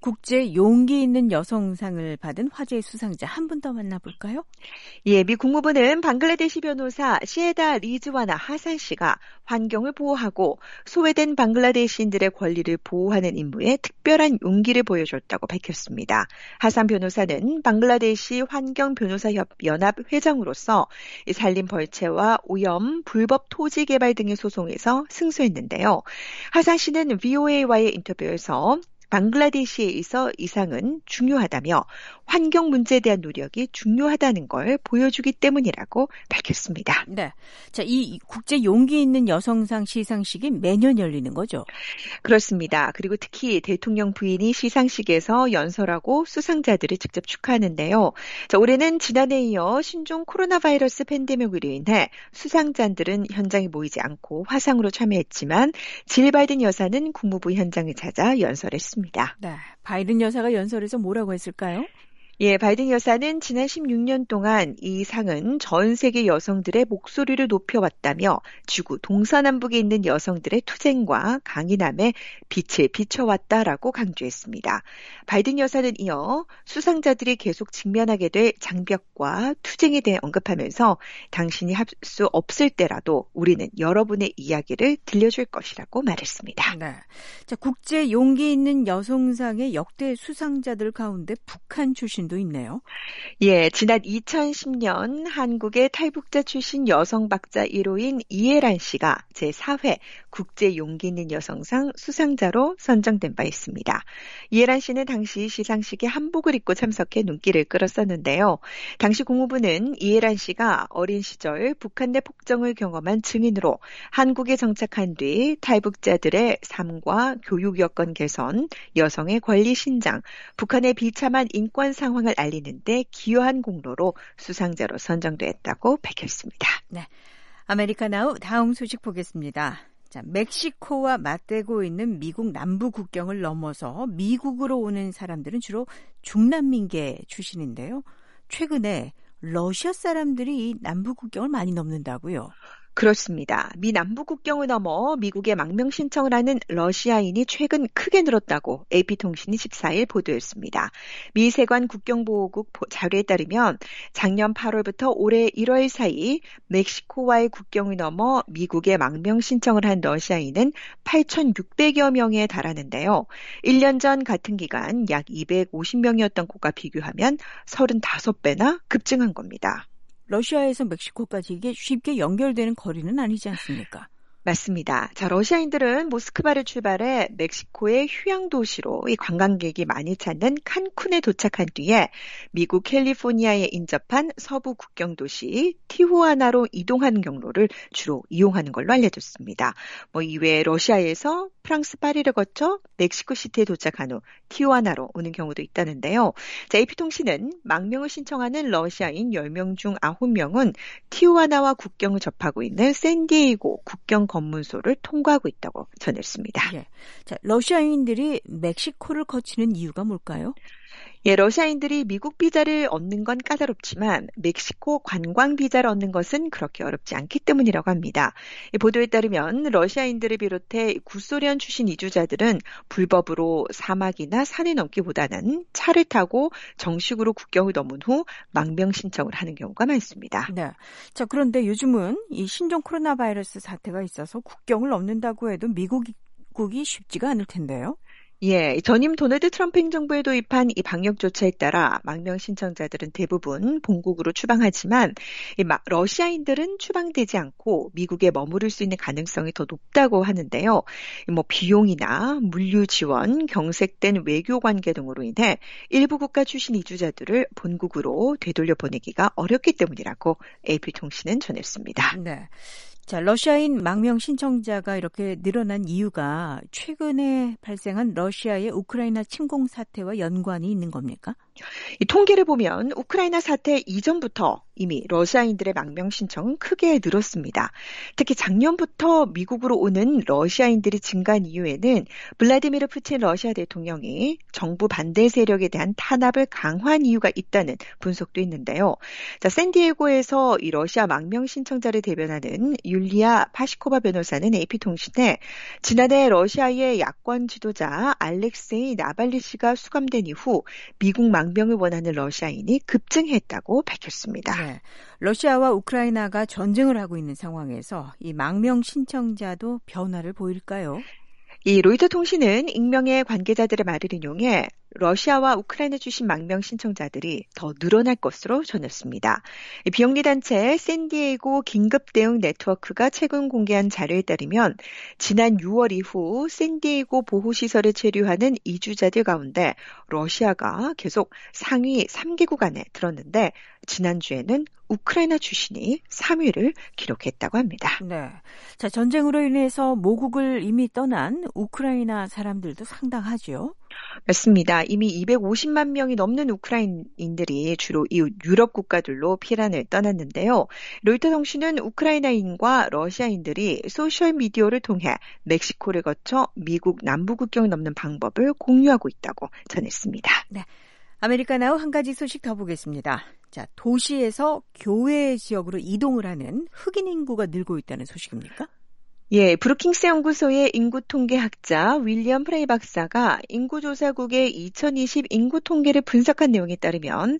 국제 용기 있는 여성상을 받은 화제의 수상자 한 분 더 만나볼까요? 예, 미 국무부는 방글라데시 변호사 시에다 리즈와나 하산 씨가 환경을 보호하고 소외된 방글라데시인들의 권리를 보호하는 임무에 특별한 용기를 보여줬다고 밝혔습니다. 하산 변호사는 방글라데시 환경변호사연합 회장으로서 산림 벌채와 오염, 불법 토지 개발 등의 소송에서 승소했는데요. 하산 씨는 브이오에이와의 인터뷰에서 방글라데시에 있어 이상은 중요하다며 환경 문제에 대한 노력이 중요하다는 걸 보여주기 때문이라고 밝혔습니다. 네. 자, 이 국제 용기 있는 여성상 시상식이 매년 열리는 거죠? 그렇습니다. 그리고 특히 대통령 부인이 시상식에서 연설하고 수상자들을 직접 축하하는데요. 자, 올해는 지난해에 이어 신종 코로나 바이러스 팬데믹으로 인해 수상자들은 현장에 모이지 않고 화상으로 참여했지만 질 바이든 여사는 국무부 현장을 찾아 연설했습니다. 네, 바이든 여사가 연설에서 뭐라고 했을까요? 예, 바이든 여사는 지난 십육 년 동안 이 상은 전 세계 여성들의 목소리를 높여왔다며 지구 동서남북에 있는 여성들의 투쟁과 강인함에 빛을 비춰왔다라고 강조했습니다. 바이든 여사는 이어 수상자들이 계속 직면하게 될 장벽과 투쟁에 대해 언급하면서 당신이 할 수 없을 때라도 우리는 여러분의 이야기를 들려줄 것이라고 말했습니다. 네. 자, 국제 용기 있는 여성상의 역대 수상자들 가운데 북한 출신 도 있네요. 예, 지난 이천십 년 한국의 탈북자 출신 여성 박사 일 호인 이해란 씨가 제사 회 국제 용기 있는 여성상 수상자로 선정된 바 있습니다. 이해란 씨는 당시 시상식에 한복을 입고 참석해 눈길을 끌었었는데요. 당시 국무부는 이해란 씨가 어린 시절 북한 내 폭정을 경험한 증인으로 한국에 정착한 뒤 탈북자들의 삶과 교육 여건 개선, 여성의 권리 신장, 북한의 비참한 인권 상황 을 알리는 데 기여한 공로로 수상자로 선정됐다고 밝혔습니다. 네, 아메리카 나우 다음 소식 보겠습니다. 자, 멕시코와 맞대고 있는 미국 남부 국경을 넘어서 미국으로 오는 사람들은 주로 중남미계 출신인데요. 최근에 러시아 사람들이 남부 국경을 많이 넘는다고요? 그렇습니다. 미 남부 국경을 넘어 미국에 망명 신청을 하는 러시아인이 최근 크게 늘었다고 에이피통신이 십사 일 보도했습니다. 미 세관 국경보호국 자료에 따르면 작년 팔월부터 올해 일월 사이 멕시코와의 국경을 넘어 미국에 망명 신청을 한 러시아인은 팔천육백여 명에 달하는데요. 일 년 전 같은 기간 약 이백오십 명이었던 곳과 비교하면 서른다섯 배나 급증한 겁니다. 러시아에서 멕시코까지 이게 쉽게 연결되는 거리는 아니지 않습니까? 맞습니다. 자, 러시아인들은 모스크바를 출발해 멕시코의 휴양 도시로 이 관광객이 많이 찾는 칸쿤에 도착한 뒤에 미국 캘리포니아에 인접한 서부 국경 도시 티후아나로 이동하는 경로를 주로 이용하는 걸로 알려졌습니다. 뭐 이외에 러시아에서 프랑스 파리를 거쳐 멕시코 시티에 도착한 후 티후아나로 오는 경우도 있다는데요. 자, 에이피통신은 망명을 신청하는 러시아인 열 명 중 아홉 명은 티후아나와 국경을 접하고 있는 샌디에이고 국경 검문소를 통과하고 있다고 전했습니다. 예. 자, 러시아인들이 멕시코를 거치는 이유가 뭘까요? 예, 러시아인들이 미국 비자를 얻는 건 까다롭지만 멕시코 관광 비자를 얻는 것은 그렇게 어렵지 않기 때문이라고 합니다. 이 보도에 따르면 러시아인들을 비롯해 구소련 출신 이주자들은 불법으로 사막이나 산을 넘기보다는 차를 타고 정식으로 국경을 넘은 후 망명 신청을 하는 경우가 많습니다. 네. 자, 그런데 요즘은 이 신종 코로나 바이러스 사태가 있어서 국경을 넘는다고 해도 미국 입국이 쉽지가 않을 텐데요. 예, 전임 도널드 트럼프 행정부에 도입한 이 방역 조치에 따라 망명 신청자들은 대부분 본국으로 추방하지만 이 러시아인들은 추방되지 않고 미국에 머무를 수 있는 가능성이 더 높다고 하는데요. 뭐 비용이나 물류 지원, 경색된 외교 관계 등으로 인해 일부 국가 출신 이주자들을 본국으로 되돌려 보내기가 어렵기 때문이라고 에이피통신은 전했습니다. 네. 자, 러시아인 망명 신청자가 이렇게 늘어난 이유가 최근에 발생한 러시아의 우크라이나 침공 사태와 연관이 있는 겁니까? 이 통계를 보면 우크라이나 사태 이전부터 이미 러시아인들의 망명 신청은 크게 늘었습니다. 특히 작년부터 미국으로 오는 러시아인들이 증가한 이유에는 블라디미르 푸틴 러시아 대통령이 정부 반대 세력에 대한 탄압을 강화한 이유가 있다는 분석도 있는데요. 자, 샌디에고에서 이 러시아 망명 신청자를 대변하는 율리아 파시코바 변호사는 에이피통신에 지난해 러시아의 야권 지도자 알렉세이 나발리 씨가 수감된 이후 미국 망명을 원하는 러시아인이 급증했다고 밝혔습니다. 네. 러시아와 우크라이나가 전쟁을 하고 있는 상황에서 이 망명 신청자도 변화를 보일까요? 이 로이터 통신은 익명의 관계자들의 말을 인용해 러시아와 우크라이나 출신 망명 신청자들이 더 늘어날 것으로 전했습니다. 비영리 단체 샌디에이고 긴급 대응 네트워크가 최근 공개한 자료에 따르면 지난 유월 이후 샌디에이고 보호시설에 체류하는 이주자들 가운데 러시아가 계속 상위 삼 개국 안에 들었는데 지난주에는 우크라이나 출신이 삼 위를 기록했다고 합니다. 네. 자, 전쟁으로 인해서 모국을 이미 떠난 우크라이나 사람들도 상당하죠. 맞습니다. 이미 이백오십만 명이 넘는 우크라이나인들이 주로 이웃 유럽 국가들로 피란을 떠났는데요. 로이터 통신은 우크라이나인과 러시아인들이 소셜미디어를 통해 멕시코를 거쳐 미국 남부 국경을 넘는 방법을 공유하고 있다고 전했습니다. 네. 아메리카나우 한 가지 소식 더 보겠습니다. 자, 도시에서 교외 지역으로 이동을 하는 흑인 인구가 늘고 있다는 소식입니까? 예, 브루킹스 연구소의 인구 통계학자 윌리엄 프레이 박사가 인구조사국의 이천이십 인구 통계를 분석한 내용에 따르면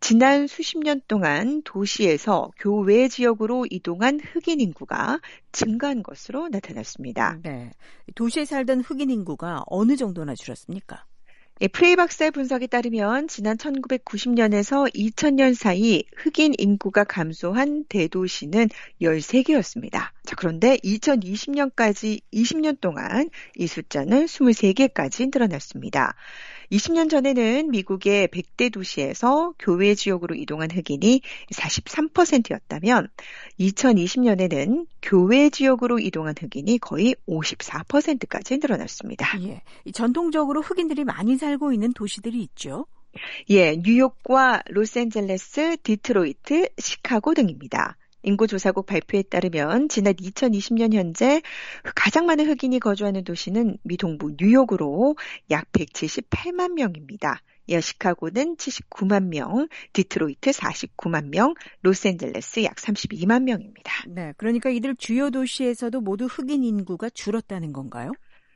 지난 수십 년 동안 도시에서 교외 지역으로 이동한 흑인 인구가 증가한 것으로 나타났습니다. 네, 도시에 살던 흑인 인구가 어느 정도나 줄었습니까? 예, 프레이 박사의 분석에 따르면 지난 천구백구십 년에서 이천 년 사이 흑인 인구가 감소한 대도시는 열세 개였습니다. 자, 그런데 이천이십 년까지 이십 년 동안 이 숫자는 스물세 개까지 늘어났습니다. 이십 년 전에는 미국의 백 대 도시에서 교외 지역으로 이동한 흑인이 사십삼 퍼센트였다면 이천이십 년에는 교외 지역으로 이동한 흑인이 거의 오십사 퍼센트까지 늘어났습니다. 예, 전통적으로 흑인들이 많이 살고 있는 도시들이 있죠. 예, 뉴욕과 로스앤젤레스, 디트로이트, 시카고 등입니다. 인구조사국 발표에 따르면 지난 이천이십 년 현재 가장 많은 흑인이 거주하는 도시는 미 동부 뉴욕으로 약 백칠십팔만 명입니다. 이어 시카고는 칠십구만 명, 디트로이트 사십구만 명, 로스앤젤레스 약 삼십이만 명입니다. 네, 그러니까 이들 주요 도시에서도 모두 흑인 인구가 줄었다는 건가요?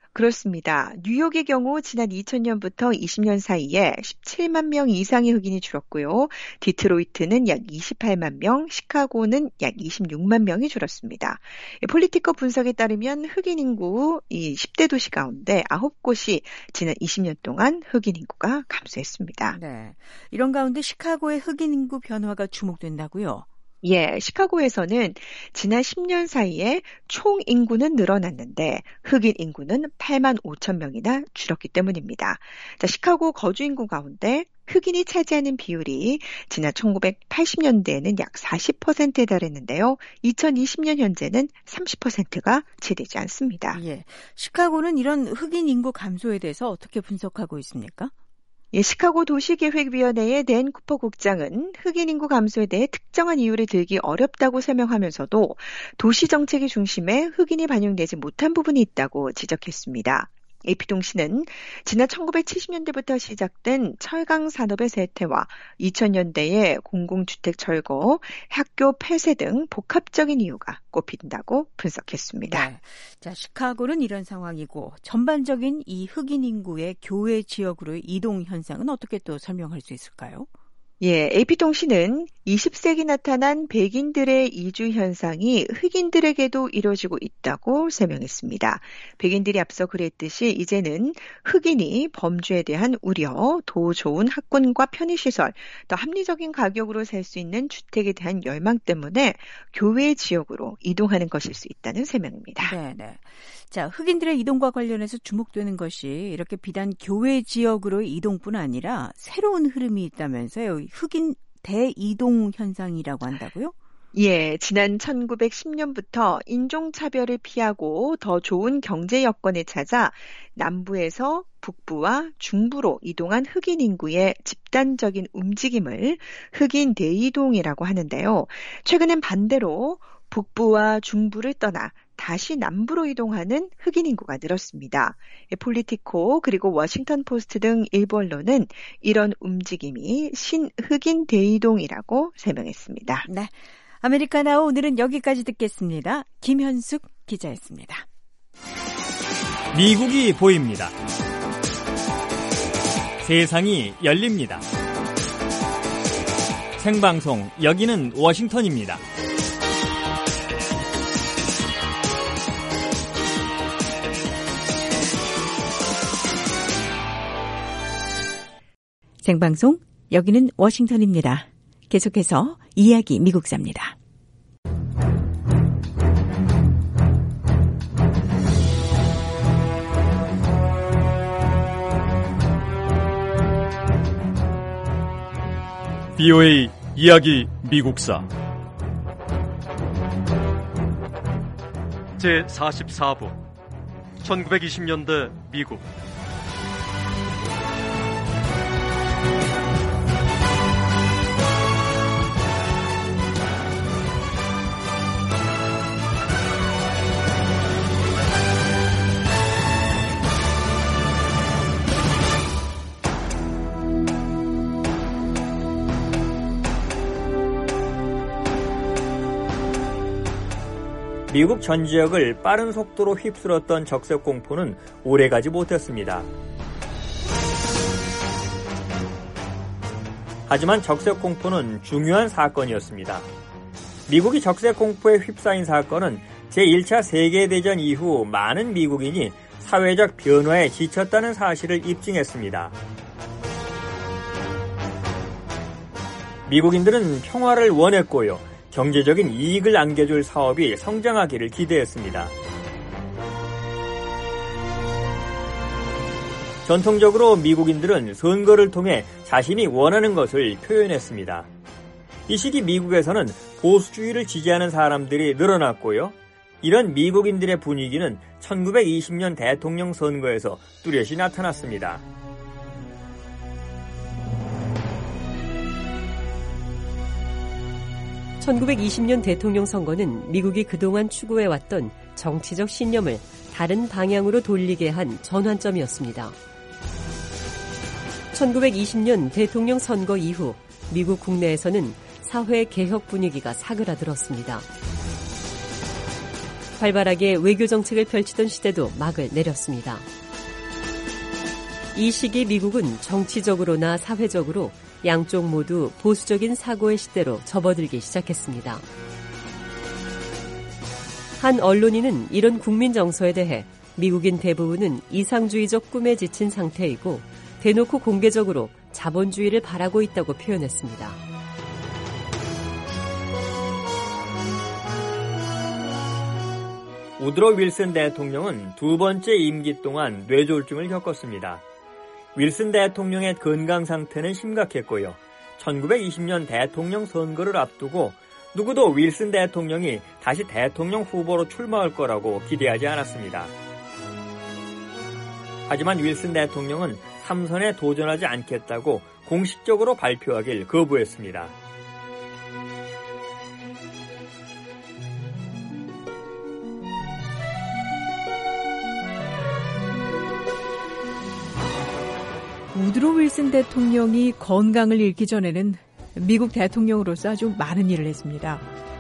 그렇습니다. 뉴욕의 경우 지난 이천 년부터 이십 년 사이에 십칠만 명 이상의 흑인이 줄었고요. 디트로이트는 약 이십팔만 명, 시카고는 약 이십육만 명이 줄었습니다. 폴리티커 분석에 따르면 흑인 인구 이 십 대 도시 가운데 아홉 곳이 지난 이십 년 동안 흑인 인구가 감소했습니다. 네, 이런 가운데 시카고의 흑인 인구 변화가 주목된다고요? 예, 시카고에서는 지난 십 년 사이에 총 인구는 늘어났는데 흑인 인구는 팔만 오천 명이나 줄었기 때문입니다. 자, 시카고 거주 인구 가운데 흑인이 차지하는 비율이 지난 천구백팔십 년대에는 약 사십 퍼센트에 달했는데요. 이천이십 년 현재는 삼십 퍼센트가 채 되지 않습니다. 예, 시카고는 이런 흑인 인구 감소에 대해서 어떻게 분석하고 있습니까? 예, 시카고 도시계획위원회의 댄 쿠퍼 국장은 흑인 인구 감소에 대해 특정한 이유를 들기 어렵다고 설명하면서도 도시정책의 중심에 흑인이 반영되지 못한 부분이 있다고 지적했습니다. 에이피통신은 지난 천구백칠십 년대부터 시작된 철강 산업의 쇠퇴와 이천 년대의 공공주택 철거, 학교 폐쇄 등 복합적인 이유가 꼽힌다고 분석했습니다. 네. 자, 시카고는 이런 상황이고 전반적인 이 흑인 인구의 교외 지역으로의 이동 현상은 어떻게 또 설명할 수 있을까요? 예, 에이피통신은 이십 세기 나타난 백인들의 이주 현상이 흑인들에게도 이뤄지고 있다고 설명했습니다. 백인들이 앞서 그랬듯이 이제는 흑인이 범죄에 대한 우려, 더 좋은 학군과 편의시설, 또 합리적인 가격으로 살 수 있는 주택에 대한 열망 때문에 교외 지역으로 이동하는 것일 수 있다는 설명입니다. 네, 네. 자, 흑인들의 이동과 관련해서 주목되는 것이 이렇게 비단 교외 지역으로의 이동뿐 아니라 새로운 흐름이 있다면서요. 흑인 대이동 현상이라고 한다고요? 예, 지난 천구백십 년부터 인종차별을 피하고 더 좋은 경제 여건을 찾아 남부에서 북부와 중부로 이동한 흑인 인구의 집단적인 움직임을 흑인 대이동이라고 하는데요. 최근엔 반대로 북부와 중부를 떠나 다시 남부로 이동하는 흑인 인구가 늘었습니다. 폴리티코 그리고 워싱턴 포스트 등 일부 언론은 이런 움직임이 신흑인 대이동이라고 설명했습니다. 네, 아메리카나우 오늘은 여기까지 듣겠습니다. 김현숙 기자였습니다. 미국이 보입니다. 세상이 열립니다. 생방송 여기는 워싱턴입니다. 생방송 여기는 워싱턴입니다. 계속해서 이야기 미국사입니다. 비오에이 이야기 미국사 제사십사 부 천구백이십 년대 미국 미국 전 지역을 빠른 속도로 휩쓸었던 적색 공포는 오래가지 못했습니다. 하지만 적색 공포는 중요한 사건이었습니다. 미국이 적색 공포에 휩싸인 사건은 제일 차 세계대전 이후 많은 미국인이 사회적 변화에 지쳤다는 사실을 입증했습니다. 미국인들은 평화를 원했고요. 경제적인 이익을 안겨줄 사업이 성장하기를 기대했습니다. 전통적으로 미국인들은 선거를 통해 자신이 원하는 것을 표현했습니다. 이 시기 미국에서는 보수주의를 지지하는 사람들이 늘어났고요. 이런 미국인들의 분위기는 천구백이십 년 대통령 선거에서 뚜렷이 나타났습니다. 천구백이십 년 대통령 선거는 미국이 그동안 추구해왔던 정치적 신념을 다른 방향으로 돌리게 한 전환점이었습니다. 천구백이십 년 대통령 선거 이후 미국 국내에서는 사회 개혁 분위기가 사그라들었습니다. 활발하게 외교 정책을 펼치던 시대도 막을 내렸습니다. 이 시기 미국은 정치적으로나 사회적으로 양쪽 모두 보수적인 사고의 시대로 접어들기 시작했습니다. 한 언론인은 이런 국민 정서에 대해 미국인 대부분은 이상주의적 꿈에 지친 상태이고 대놓고 공개적으로 자본주의를 바라고 있다고 표현했습니다. 우드로 윌슨 대통령은 두 번째 임기 동안 뇌졸중을 겪었습니다. 윌슨 대통령의 건강 상태는 심각했고요. 천구백이십 년 대통령 선거를 앞두고 누구도 윌슨 대통령이 다시 대통령 후보로 출마할 거라고 기대하지 않았습니다. 하지만 윌슨 대통령은 삼선에 도전하지 않겠다고 공식적으로 발표하길 거부했습니다. 우드로 윌슨 대통령이 건강을 잃기 전에는 미국 대통령으로서 아주 많은 일을 했습니다.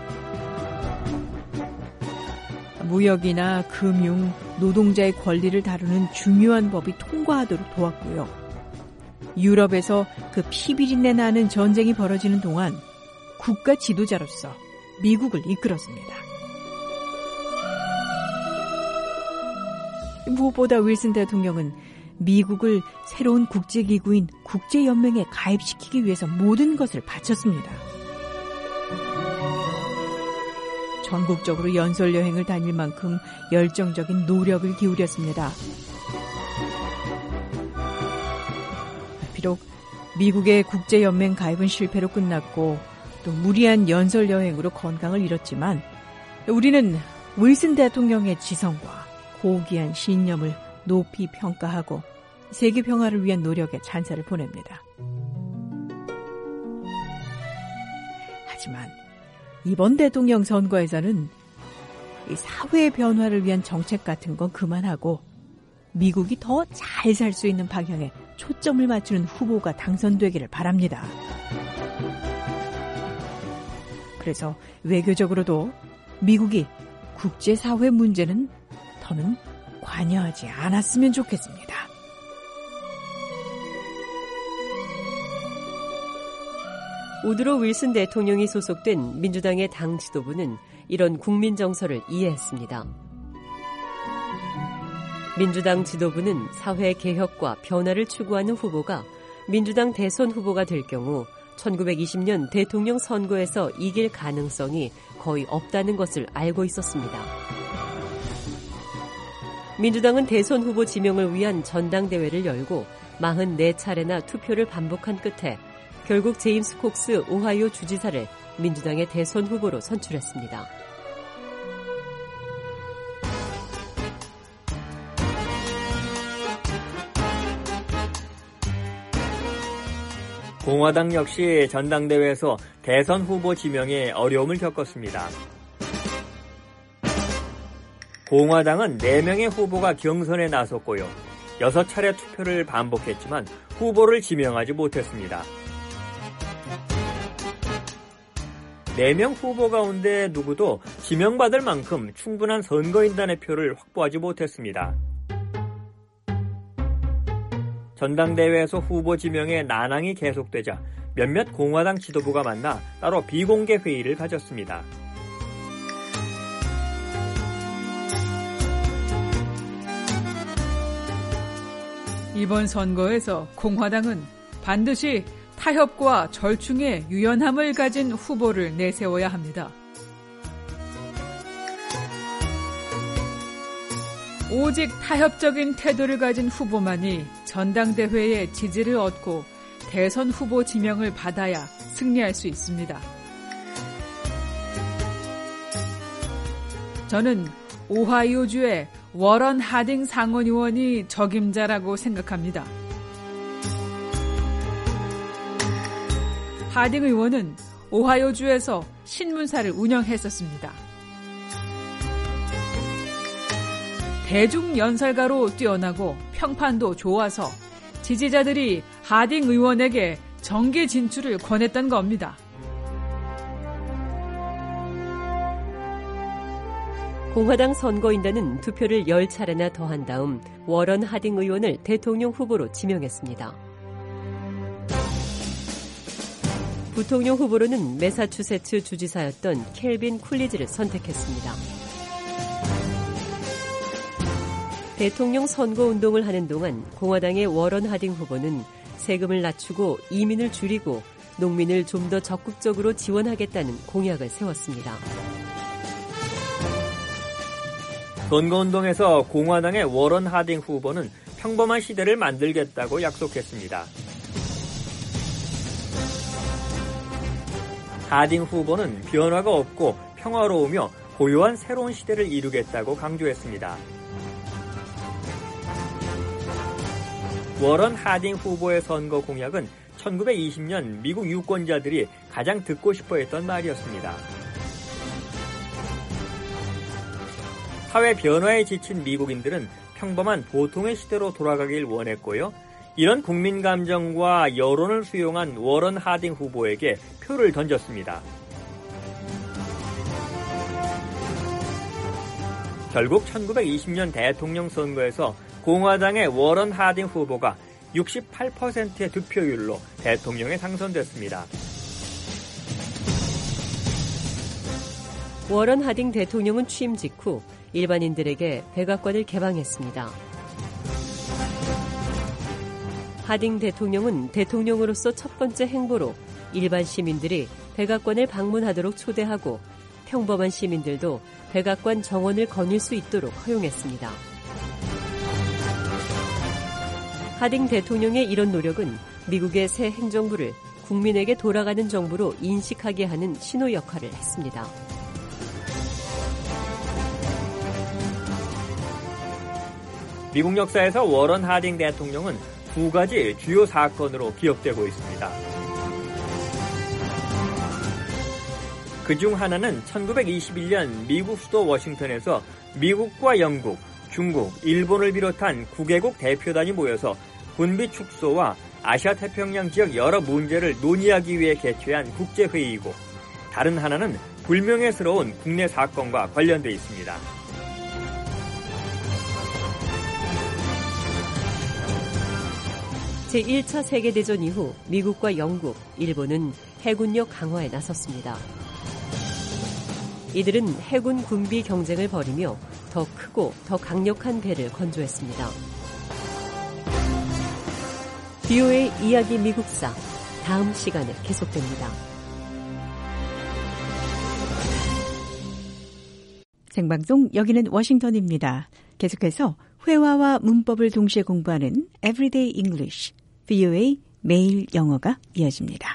무역이나 금융, 노동자의 권리를 다루는 중요한 법이 통과하도록 도왔고요. 유럽에서 그 피비린내 나는 전쟁이 벌어지는 동안 국가 지도자로서 미국을 이끌었습니다. 무엇보다 윌슨 대통령은 미국을 새로운 국제기구인 국제연맹에 가입시키기 위해서 모든 것을 바쳤습니다. 전국적으로 연설여행을 다닐 만큼 열정적인 노력을 기울였습니다. 비록 미국의 국제연맹 가입은 실패로 끝났고 또 무리한 연설여행으로 건강을 잃었지만 우리는 윌슨 대통령의 지성과 고귀한 신념을 높이 평가하고 세계 평화를 위한 노력에 찬사를 보냅니다. 하지만 이번 대통령 선거에서는 이 사회 변화를 위한 정책 같은 건 그만하고 미국이 더 잘 살 수 있는 방향에 초점을 맞추는 후보가 당선되기를 바랍니다. 그래서 외교적으로도 미국이 국제사회 문제는 더는 관여하지 않았으면 좋겠습니다. 우드로 윌슨 대통령이 소속된 민주당의 당 지도부는 이런 국민 정서를 이해했습니다. 민주당 지도부는 사회 개혁과 변화를 추구하는 후보가 민주당 대선 후보가 될 경우 천구백이십 년 대통령 선거에서 이길 가능성이 거의 없다는 것을 알고 있었습니다. 민주당은 대선 후보 지명을 위한 전당대회를 열고 사십사 차례나 투표를 반복한 끝에 결국 제임스 콕스 오하이오 주지사를 민주당의 대선 후보로 선출했습니다. 공화당 역시 전당대회에서 대선 후보 지명에 어려움을 겪었습니다. 공화당은 네 명의 후보가 경선에 나섰고요. 여섯 차례 투표를 반복했지만 후보를 지명하지 못했습니다. 네 명 후보 가운데 누구도 지명받을 만큼 충분한 선거인단의 표를 확보하지 못했습니다. 전당대회에서 후보 지명에 난항이 계속되자 몇몇 공화당 지도부가 만나 따로 비공개 회의를 가졌습니다. 이번 선거에서 공화당은 반드시 타협과 절충의 유연함을 가진 후보를 내세워야 합니다. 오직 타협적인 태도를 가진 후보만이 전당대회의 지지를 얻고 대선 후보 지명을 받아야 승리할 수 있습니다. 저는 오하이오주의 워런 하딩 상원의원이 적임자라고 생각합니다. 하딩 의원은 오하이오주에서 신문사를 운영했었습니다. 대중연설가로 뛰어나고 평판도 좋아서 지지자들이 하딩 의원에게 정계 진출을 권했던 겁니다. 공화당 선거인단은 투표를 열 차례나 더한 다음 워런 하딩 의원을 대통령 후보로 지명했습니다. 부통령 후보로는 매사추세츠 주지사였던 켈빈 쿨리지를 선택했습니다. 대통령 선거운동을 하는 동안 공화당의 워런 하딩 후보는 세금을 낮추고 이민을 줄이고 농민을 좀 더 적극적으로 지원하겠다는 공약을 세웠습니다. 선거운동에서 공화당의 워런 하딩 후보는 평범한 시대를 만들겠다고 약속했습니다. 하딩 후보는 변화가 없고 평화로우며 고요한 새로운 시대를 이루겠다고 강조했습니다. 워런 하딩 후보의 선거 공약은 천구백이십 년 미국 유권자들이 가장 듣고 싶어했던 말이었습니다. 사회 변화에 지친 미국인들은 평범한 보통의 시대로 돌아가길 원했고요. 이런 국민 감정과 여론을 수용한 워런 하딩 후보에게 표를 던졌습니다. 결국 천구백이십 년 대통령 선거에서 공화당의 워런 하딩 후보가 육십팔 퍼센트의 득표율로 대통령에 당선됐습니다. 워런 하딩 대통령은 취임 직후 일반인들에게 백악관을 개방했습니다. 하딩 대통령은 대통령으로서 첫 번째 행보로 일반 시민들이 백악관을 방문하도록 초대하고 평범한 시민들도 백악관 정원을 거닐 수 있도록 허용했습니다. 하딩 대통령의 이런 노력은 미국의 새 행정부를 국민에게 돌아가는 정부로 인식하게 하는 신호 역할을 했습니다. 미국 역사에서 워런 하딩 대통령은 두 가지 주요 사건으로 기억되고 있습니다. 그중 하나는 천구백이십일 년 미국 수도 워싱턴에서 미국과 영국, 중국, 일본을 비롯한 구 개국 대표단이 모여서 군비 축소와 아시아 태평양 지역 여러 문제를 논의하기 위해 개최한 국제회의이고, 다른 하나는 불명예스러운 국내 사건과 관련돼 있습니다. 제일 차 세계대전 이후 미국과 영국, 일본은 해군력 강화에 나섰습니다. 이들은 해군 군비 경쟁을 벌이며 더 크고 더 강력한 배를 건조했습니다. 비오에이 이야기 미국사, 다음 시간에 계속됩니다. 생방송 여기는 워싱턴입니다. 계속해서 회화와 문법을 동시에 공부하는 Everyday English, 비오에이 매일 영어가 이어집니다.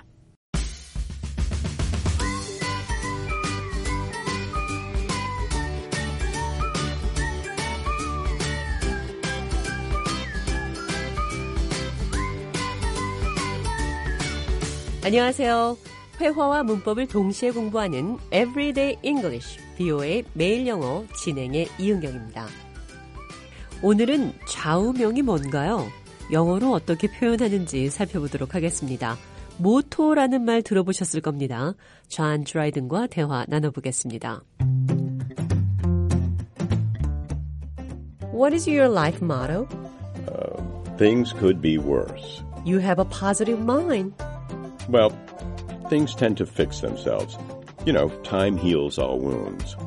안녕하세요. 회화와 문법을 동시에 공부하는 Everyday English, 비오에이 매일 영어 진행의 이은경입니다. 오늘은 좌우명이 뭔가요? 영어로 어떻게 표현하는지 살펴보도록 하겠습니다. 모토라는 말 들어보셨을 겁니다. 존 드라이든과 대화 나눠보겠습니다. What is your life motto? Uh, things could be worse. You have a positive mind. Well, things tend to fix themselves. You know, time heals all wounds.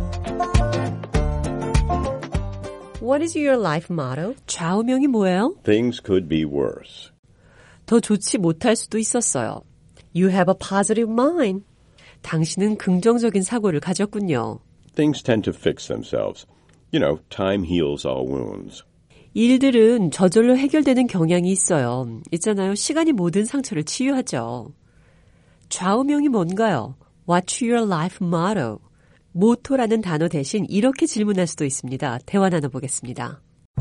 What is your life motto? 좌우명이 뭐예요? Things could be worse. 더 좋지 못할 수도 있었어요. You have a positive mind. 당신은 긍정적인 사고를 가졌군요. Things tend to fix themselves. You know, time heals all wounds. 일들은 저절로 해결되는 경향이 있어요. 있잖아요. 시간이 모든 상처를 치유하죠. 좌우명이 뭔가요? What's your life motto? 모토라는 단어 대신 이렇게 질문할 수도 있습니다. 대화 나눠보겠습니다.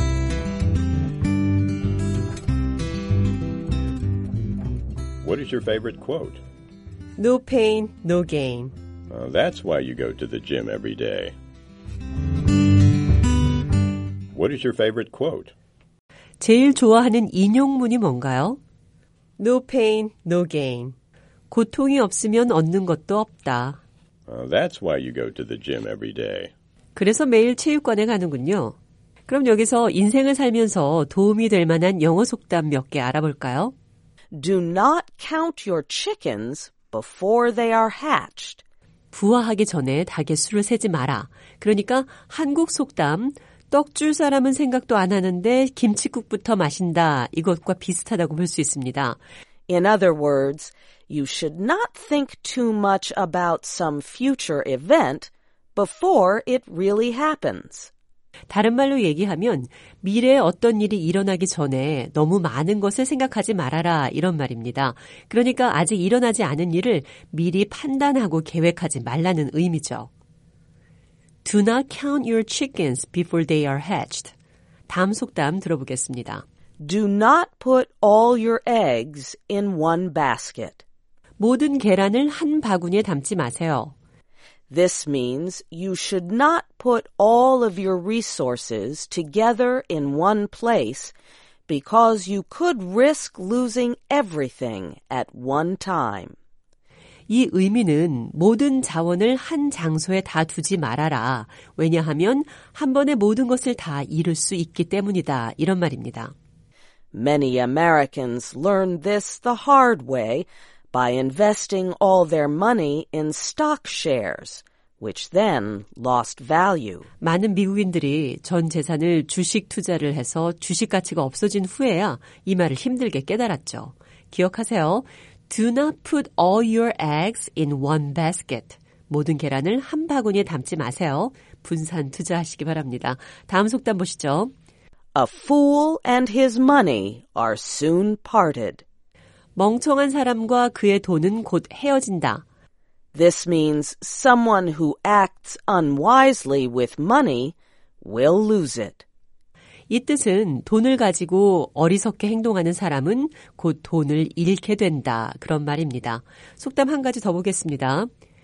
What is your favorite quote? No pain, no gain. Uh, that's why you go to the gym every day. What is your favorite quote? 제일 좋아하는 인용문이 뭔가요? No pain, no gain. 고통이 없으면 얻는 것도 없다. Uh, that's why you go to the gym every day. 그래서 매일 체육관에 가는군요. 그럼 여기서 인생을 살면서 도움이 될 만한 영어 속담 몇 개 알아볼까요? Do not count your chickens before they are hatched. 부화하기 전에 닭의 수를 세지 마라. 그러니까 한국 속담 떡 줄 사람은 생각도 안 하는데 김칫국부터 마신다. 이것과 비슷하다고 볼 수 있습니다. In other words, you should not think too much about some future event before it really happens. 다른 말로 얘기하면 미래에 어떤 일이 일어나기 전에 너무 많은 것을 생각하지 말아라 이런 말입니다. 그러니까 아직 일어나지 않은 일을 미리 판단하고 계획하지 말라는 의미죠. Do not count your chickens before they are hatched. 다음 속담 들어보겠습니다. Do not put all your eggs in one basket. 모든 계란을 한 바구니에 담지 마세요. This means you should not put all of your resources together in one place because you could risk losing everything at one time. 이 의미는 모든 자원을 한 장소에 다 두지 말아라. 왜냐하면 한 번에 모든 것을 다 잃을 수 있기 때문이다. 이런 말입니다. Many Americans learned this the hard way by investing all their money in stock shares, which then lost value. 많은 미국인들이 전 재산을 주식 투자를 해서 주식 가치가 없어진 후에야 이 말을 힘들게 깨달았죠. 기억하세요. Do not put all your eggs in one basket. 모든 계란을 한 바구니에 담지 마세요. 분산 투자하시기 바랍니다. 다음 속담 보시죠. A fool and his money are soon parted. 멍청한 사람과 그의 돈은 곧 헤어진다. This means someone who acts unwisely with money will lose it. 이 뜻은 돈을 가지고 어리석게 행동하는 사람은 곧 돈을 잃게 된다. 그런 말입니다. 속담 한 가지 더 보겠습니다.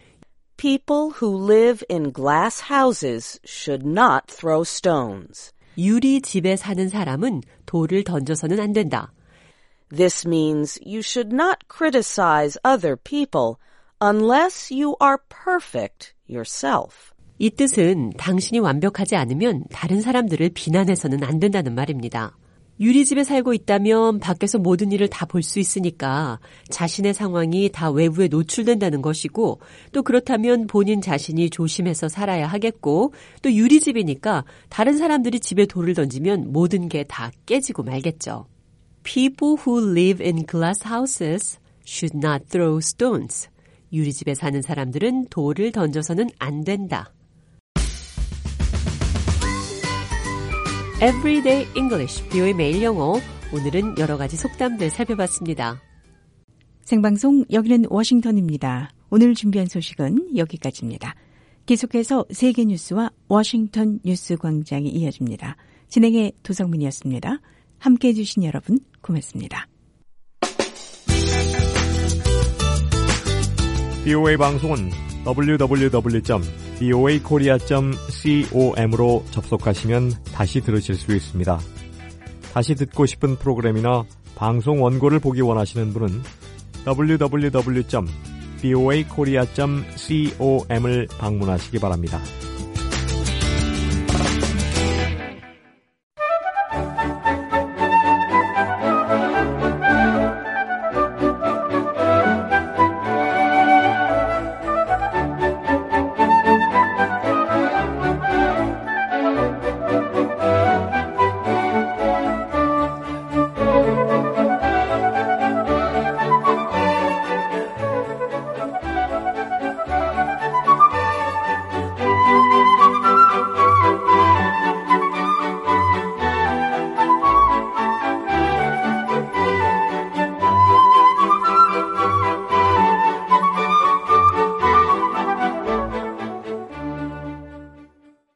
People who live in glass houses should not throw stones. 유리 집에 사는 사람은 돌을 던져서는 안 된다. This means you should not criticize other people unless you are perfect yourself. 이 뜻은 당신이 완벽하지 않으면 다른 사람들을 비난해서는 안 된다는 말입니다. 유리집에 살고 있다면 밖에서 모든 일을 다 볼 수 있으니까 자신의 상황이 다 외부에 노출된다는 것이고 또 그렇다면 본인 자신이 조심해서 살아야 하겠고 또 유리집이니까 다른 사람들이 집에 돌을 던지면 모든 게 다 깨지고 말겠죠. People who live in glass houses should not throw stones. 유리집에 사는 사람들은 돌을 던져서는 안 된다. Everyday English, 비오의 매일 영어. 오늘은 여러 가지 속담들 살펴봤습니다. 생방송 여기는 워싱턴입니다. 오늘 준비한 소식은 여기까지입니다. 계속해서 세계 뉴스와 워싱턴 뉴스 광장이 이어집니다. 진행의 도성민이었습니다. 함께해 주신 여러분 고맙습니다. 비오에이 방송은 더블유 더블유 더블유 점 비오에이 코리아 점 com으로 접속하시면 다시 들으실 수 있습니다. 다시 듣고 싶은 프로그램이나 방송 원고를 보기 원하시는 분은 더블유 더블유 더블유 점 비오에이 코리아 점 com을 방문하시기 바랍니다.